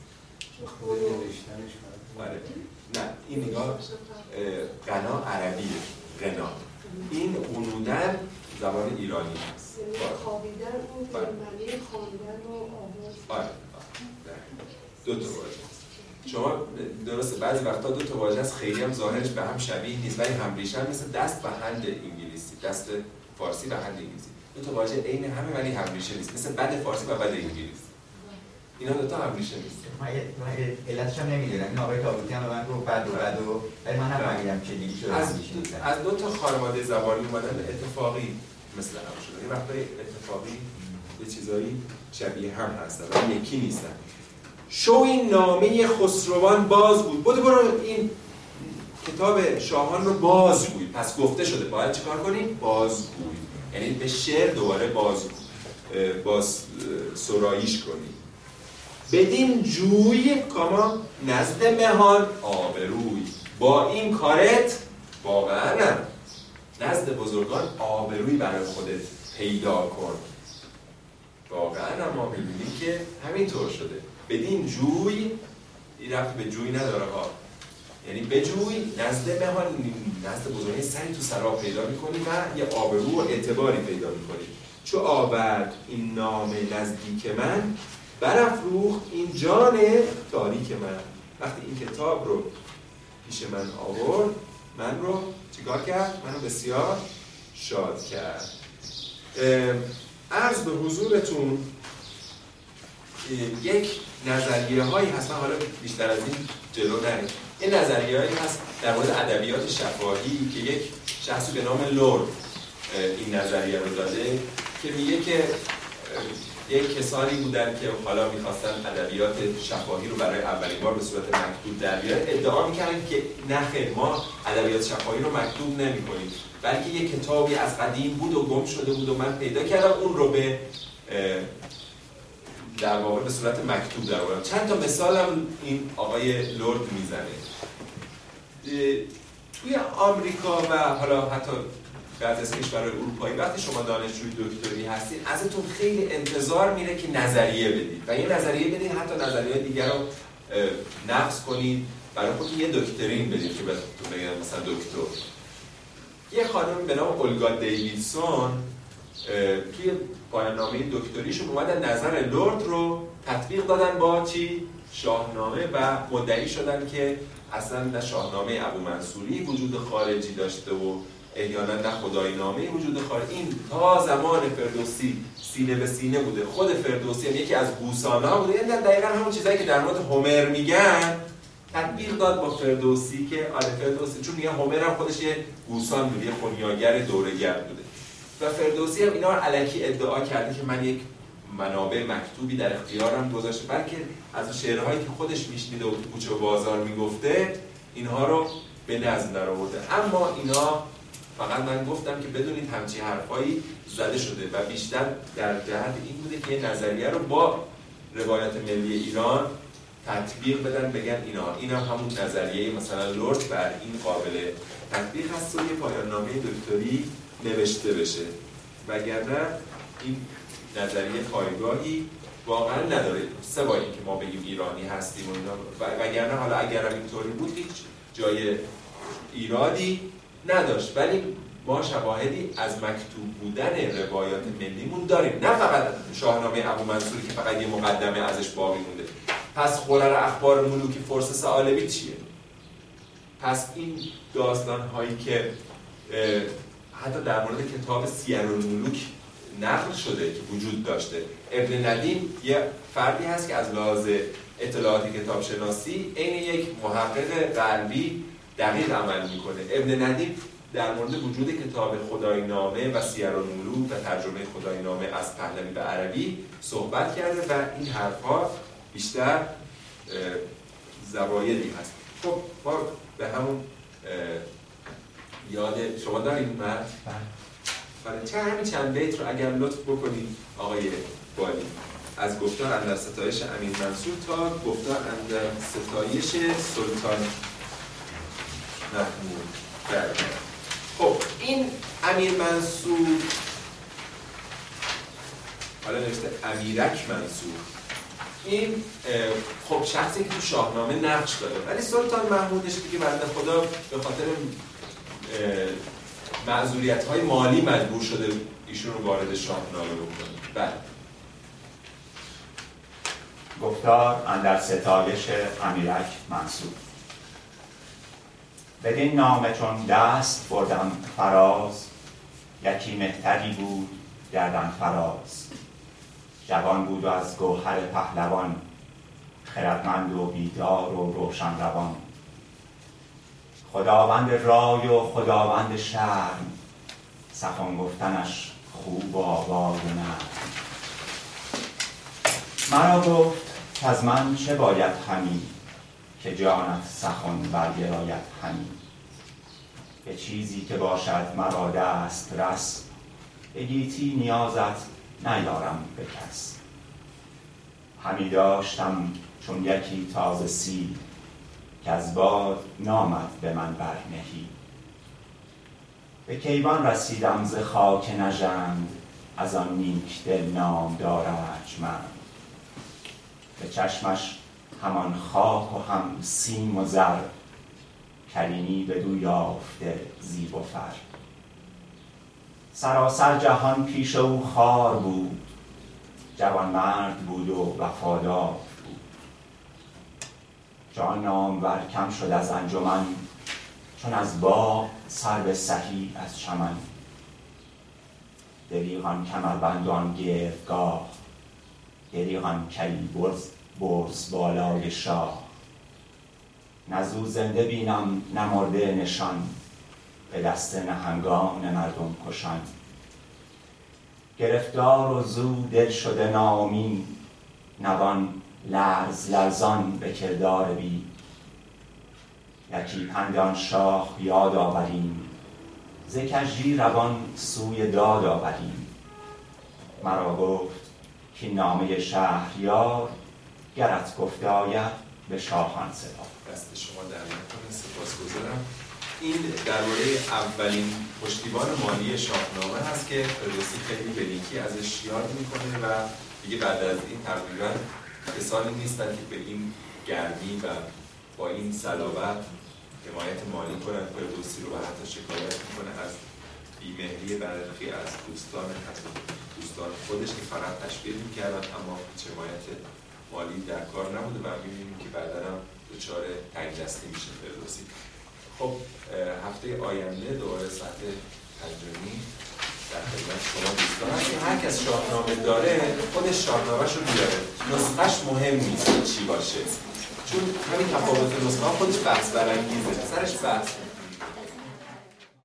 Speaker 2: آره نه این نگاه غنا عربیه، غنا این قنودن زبان ایرانی هست.
Speaker 6: خوابیدن اون به معنی خواندن و آواز.
Speaker 2: آره دو تا واژه. شما درسته بعضی وقتا دو تا واژه است خیلی هم ظاهرش به هم شبیه نیست ولی هم ریشه هم مثل دست به هند انگلیسی، دست فارسی و هند انگلیسی. دو تا واژه عین همه ولی هم ریشه نیست، مثل بد فارسی و بد انگلیسی. اینا دو تا هم ریشه نیست.
Speaker 3: من علتش هم نمیدونم. این آقای تابوتی هم به من گفت بد و بد و ولی من هم نمیدونم چه دیگه شده.
Speaker 2: از از دو تا خانواده زبانی اومدن اتفاقی مثل هم شده. یه وقتای اتفاقی یه چیزایی شبیه هم هستن ولی یکی نیستن. شو این نامه خسروان باز بود. بودی برو این کتاب شاهان رو بازگوی. پس گفته شده باید چیکار کنیم؟ بازگوی. یعنی به شعر دوباره باز باز سراییش کنیم. بدین جوی کاما نزد مهان آبروی. با این کارت واقعا نه نزد بزرگان آبروی برای خودت پیدا کن. واقعا ما می‌بینیم که همینطور شده. بدین جوی این رفت به جوی نداره ها، یعنی به جوی نزد مهان نزد بزرگان سری تو سرا پیدا می‌کنی و یه آبرو و اعتباری پیدا می‌کنی. چو آورد این نام نزدیک من برافروخت این جان تاریک من. وقتی این کتاب رو پیش من آورد من رو چیکار کرد؟ منو بسیار شاد کرد. عرض به حضورتون یک نظریه هایی هست، من حالا بیشتر از این جلو نریم. این نظریه هایی هست در مورد ادبیات شفاهی که یک شخصی به نام لورد این نظریه رو داده که میگه که یک کسانی بودن که حالا میخواستن ادبیات شفاهی رو برای اولین بار به صورت مکتوب در بیارن. ادعا میکردن که نخیر ما ادبیات شفاهی رو مکتوب نمی‌کنیم بلکه یک کتابی از قدیم بود و گم شده بود و من پیدا کردم اون رو به در واقع به صورت مکتوب در آوردم. چند تا مثال هم این آقای لورد میزنه. توی آمریکا و حالا حتی بعضی از کشورهای اروپایی وقتی شما دانشجوی دکتری هستید ازتون خیلی انتظار میره که نظریه بدید و یه نظریه بدید حتی نظریه دیگر رو نقص کنید برای خودتون یه دکترین بدید که بهتون بگن مثلا دکتر. یه خانم به نام اولگا دیویدسون توی پایان نامه دکتریشون اومدن نظر لورد رو تطبیق دادن با چی؟ شاهنامه و مدعی شدن که اصلا نه شاهنامه ابو منصوری وجود خارجی داشته و احیانا نه خدای نامه وجود خارجی. این تا زمان فردوسی سینه به سینه بوده. خود فردوسی هم یکی از گوسانا بوده. یعنی دقیقا همون چیزایی که در مورد هومر میگن تطبیق داد با فردوسی که آره فردوسی چون میگه هومر هم خودش یه گوسان بود، یه خونیاگر دوره‌گرد بوده و فردوسی هم اینا رو الکی ادعا کرده که من یک منابع مکتوبی در اختیارم گذاشته بلکه از شعرهایی که خودش میشنیده و کوچه و بازار میگفته اینها رو به نظم در آورده. اما اینا فقط من گفتم که بدونید همچین حرفایی زده شده و بیشتر در جهت این بوده که یه نظریه رو با روایات ملی ایران تطبیق بدن، بگن اینا این هم همون نظریه مثلا لورد بر این قابل تطبیق هست و یه پایان نامه دکتری نوشته بشه، وگرنه این نظریه پایگاهی واقعا نداره سوای اینکه ما بگیم ایرانی هستیم و اینا، وگرنه حالا اگر اینطوری بود هیچ جای ایرادی نداشت. ولی ما شواهدی از مکتوب بودن روایات ملیمون داریم، نه فقط شاهنامه ابو منصوری که فقط یه مقدمه ازش باقی مونده. پس خلر اخبار ملوک فرس ثعالبی چیه؟ پس این داستان هایی که حتی در مورد کتاب سیرالملوک نقل شده که وجود داشته، ابن ندیم یه فردی هست که از لحاظ اطلاعات کتاب شناسی عین یک محقق غربی دقیق عمل میکنه. ابن ندیم در مورد وجود کتاب خدای نامه و سیرالملوک و ترجمه خدای نامه از پهلوی به عربی صحبت کرده و این حرفها بیشتر زوایدی هست. خب ما به همون یاد شما داریم من برای چه همین چند بیت رو اگر لطف بکنید آقای بالی، از گفتار اندر ستایش امیر منصور تا گفتار اندر ستایش سلطان محمود. خب این امیر منصور حالا نوشته امیرک منصور، این خب شخصی که تو شاهنامه نقش داره، ولی سلطان محمودش دیگه بنده خدا به خاطر معذوریت‌های مالی مجبور شده ایشون رو وارد شاهنامه بکنه. بله.
Speaker 3: گفتار اندر ستایش امیرک منصور. بدین نامه چون دست بردم فراز، یکی مهتری بود گردن فراز. جوان بود و از گوهر پهلوان، خردمند و بیدار و روشن روان. خداوند رای و خداوند شرم، سخن گفتنش خوب و آواز نرم. مرا گفت از من چه باید همی، که جانت سخن برگراید همی. به چیزی که باشد مرا دست رس، به گیتی نیازت نیارم به کس. همی داشتم چون یکی تازه سی، که از باد نامد به من برنهی. به کیوان رسیدم ز خاک نژند، از آن نیک دل نام ارجمند. به چشمش همان خاک و هم سیم و زر، کریمی بدو یافته زیب و فر. سراسر جهان پیش او خوار بود، جوانمرد بود و وفادار بود. جان نامور کم شد از انجمن، چون از باغ سرو سهی از چمن. دریغان کمربندان گردگاه، دریغان کی برز برز بالای شاه. نزو زنده بینم نمرده نشان، به دست نهنگان مردم کشان. گرفتار و زو دل شده ناامید، نوان لرز لرزان به کردار بی. یکی پندان شاه یاد آوریم، ز کژی روان سوی داد آوریم. مرا گفت که نامه شهریار، گرت گفته آید به شاهان سپار.
Speaker 2: دست شما در نکنه، سپاسگزارم. این درباره اولین پشتیبان مالی شاهنامه هست که فردوسی خیلی بلیکی ازش یاد میکنه و دیگه بعد از این تقریبا کسانی نیستن که به این گرمی و با این صلابت حمایت مالی کنن فردوسی رو، و حتی شکایت میکنه از بیمهری برخی از دوستان حتی دوستان خودش که فقط تشویق میکردن اما هیچ حمایت مالی در کار نبوده و میبینیم که بعدا هم دچار تنگدستی میشه فردوسی. خب هفته آینده دوباره ساعت پنجمی در خدمت شما دوستان هستیم. هر کس شاهنامه داره خودش شاهنامه‌شو بیاره، نسخه‌ش مهم نیست چی باشه، چون همین تفاوت نسخه‌ها خودش بحث برانگیزه، سرش بحث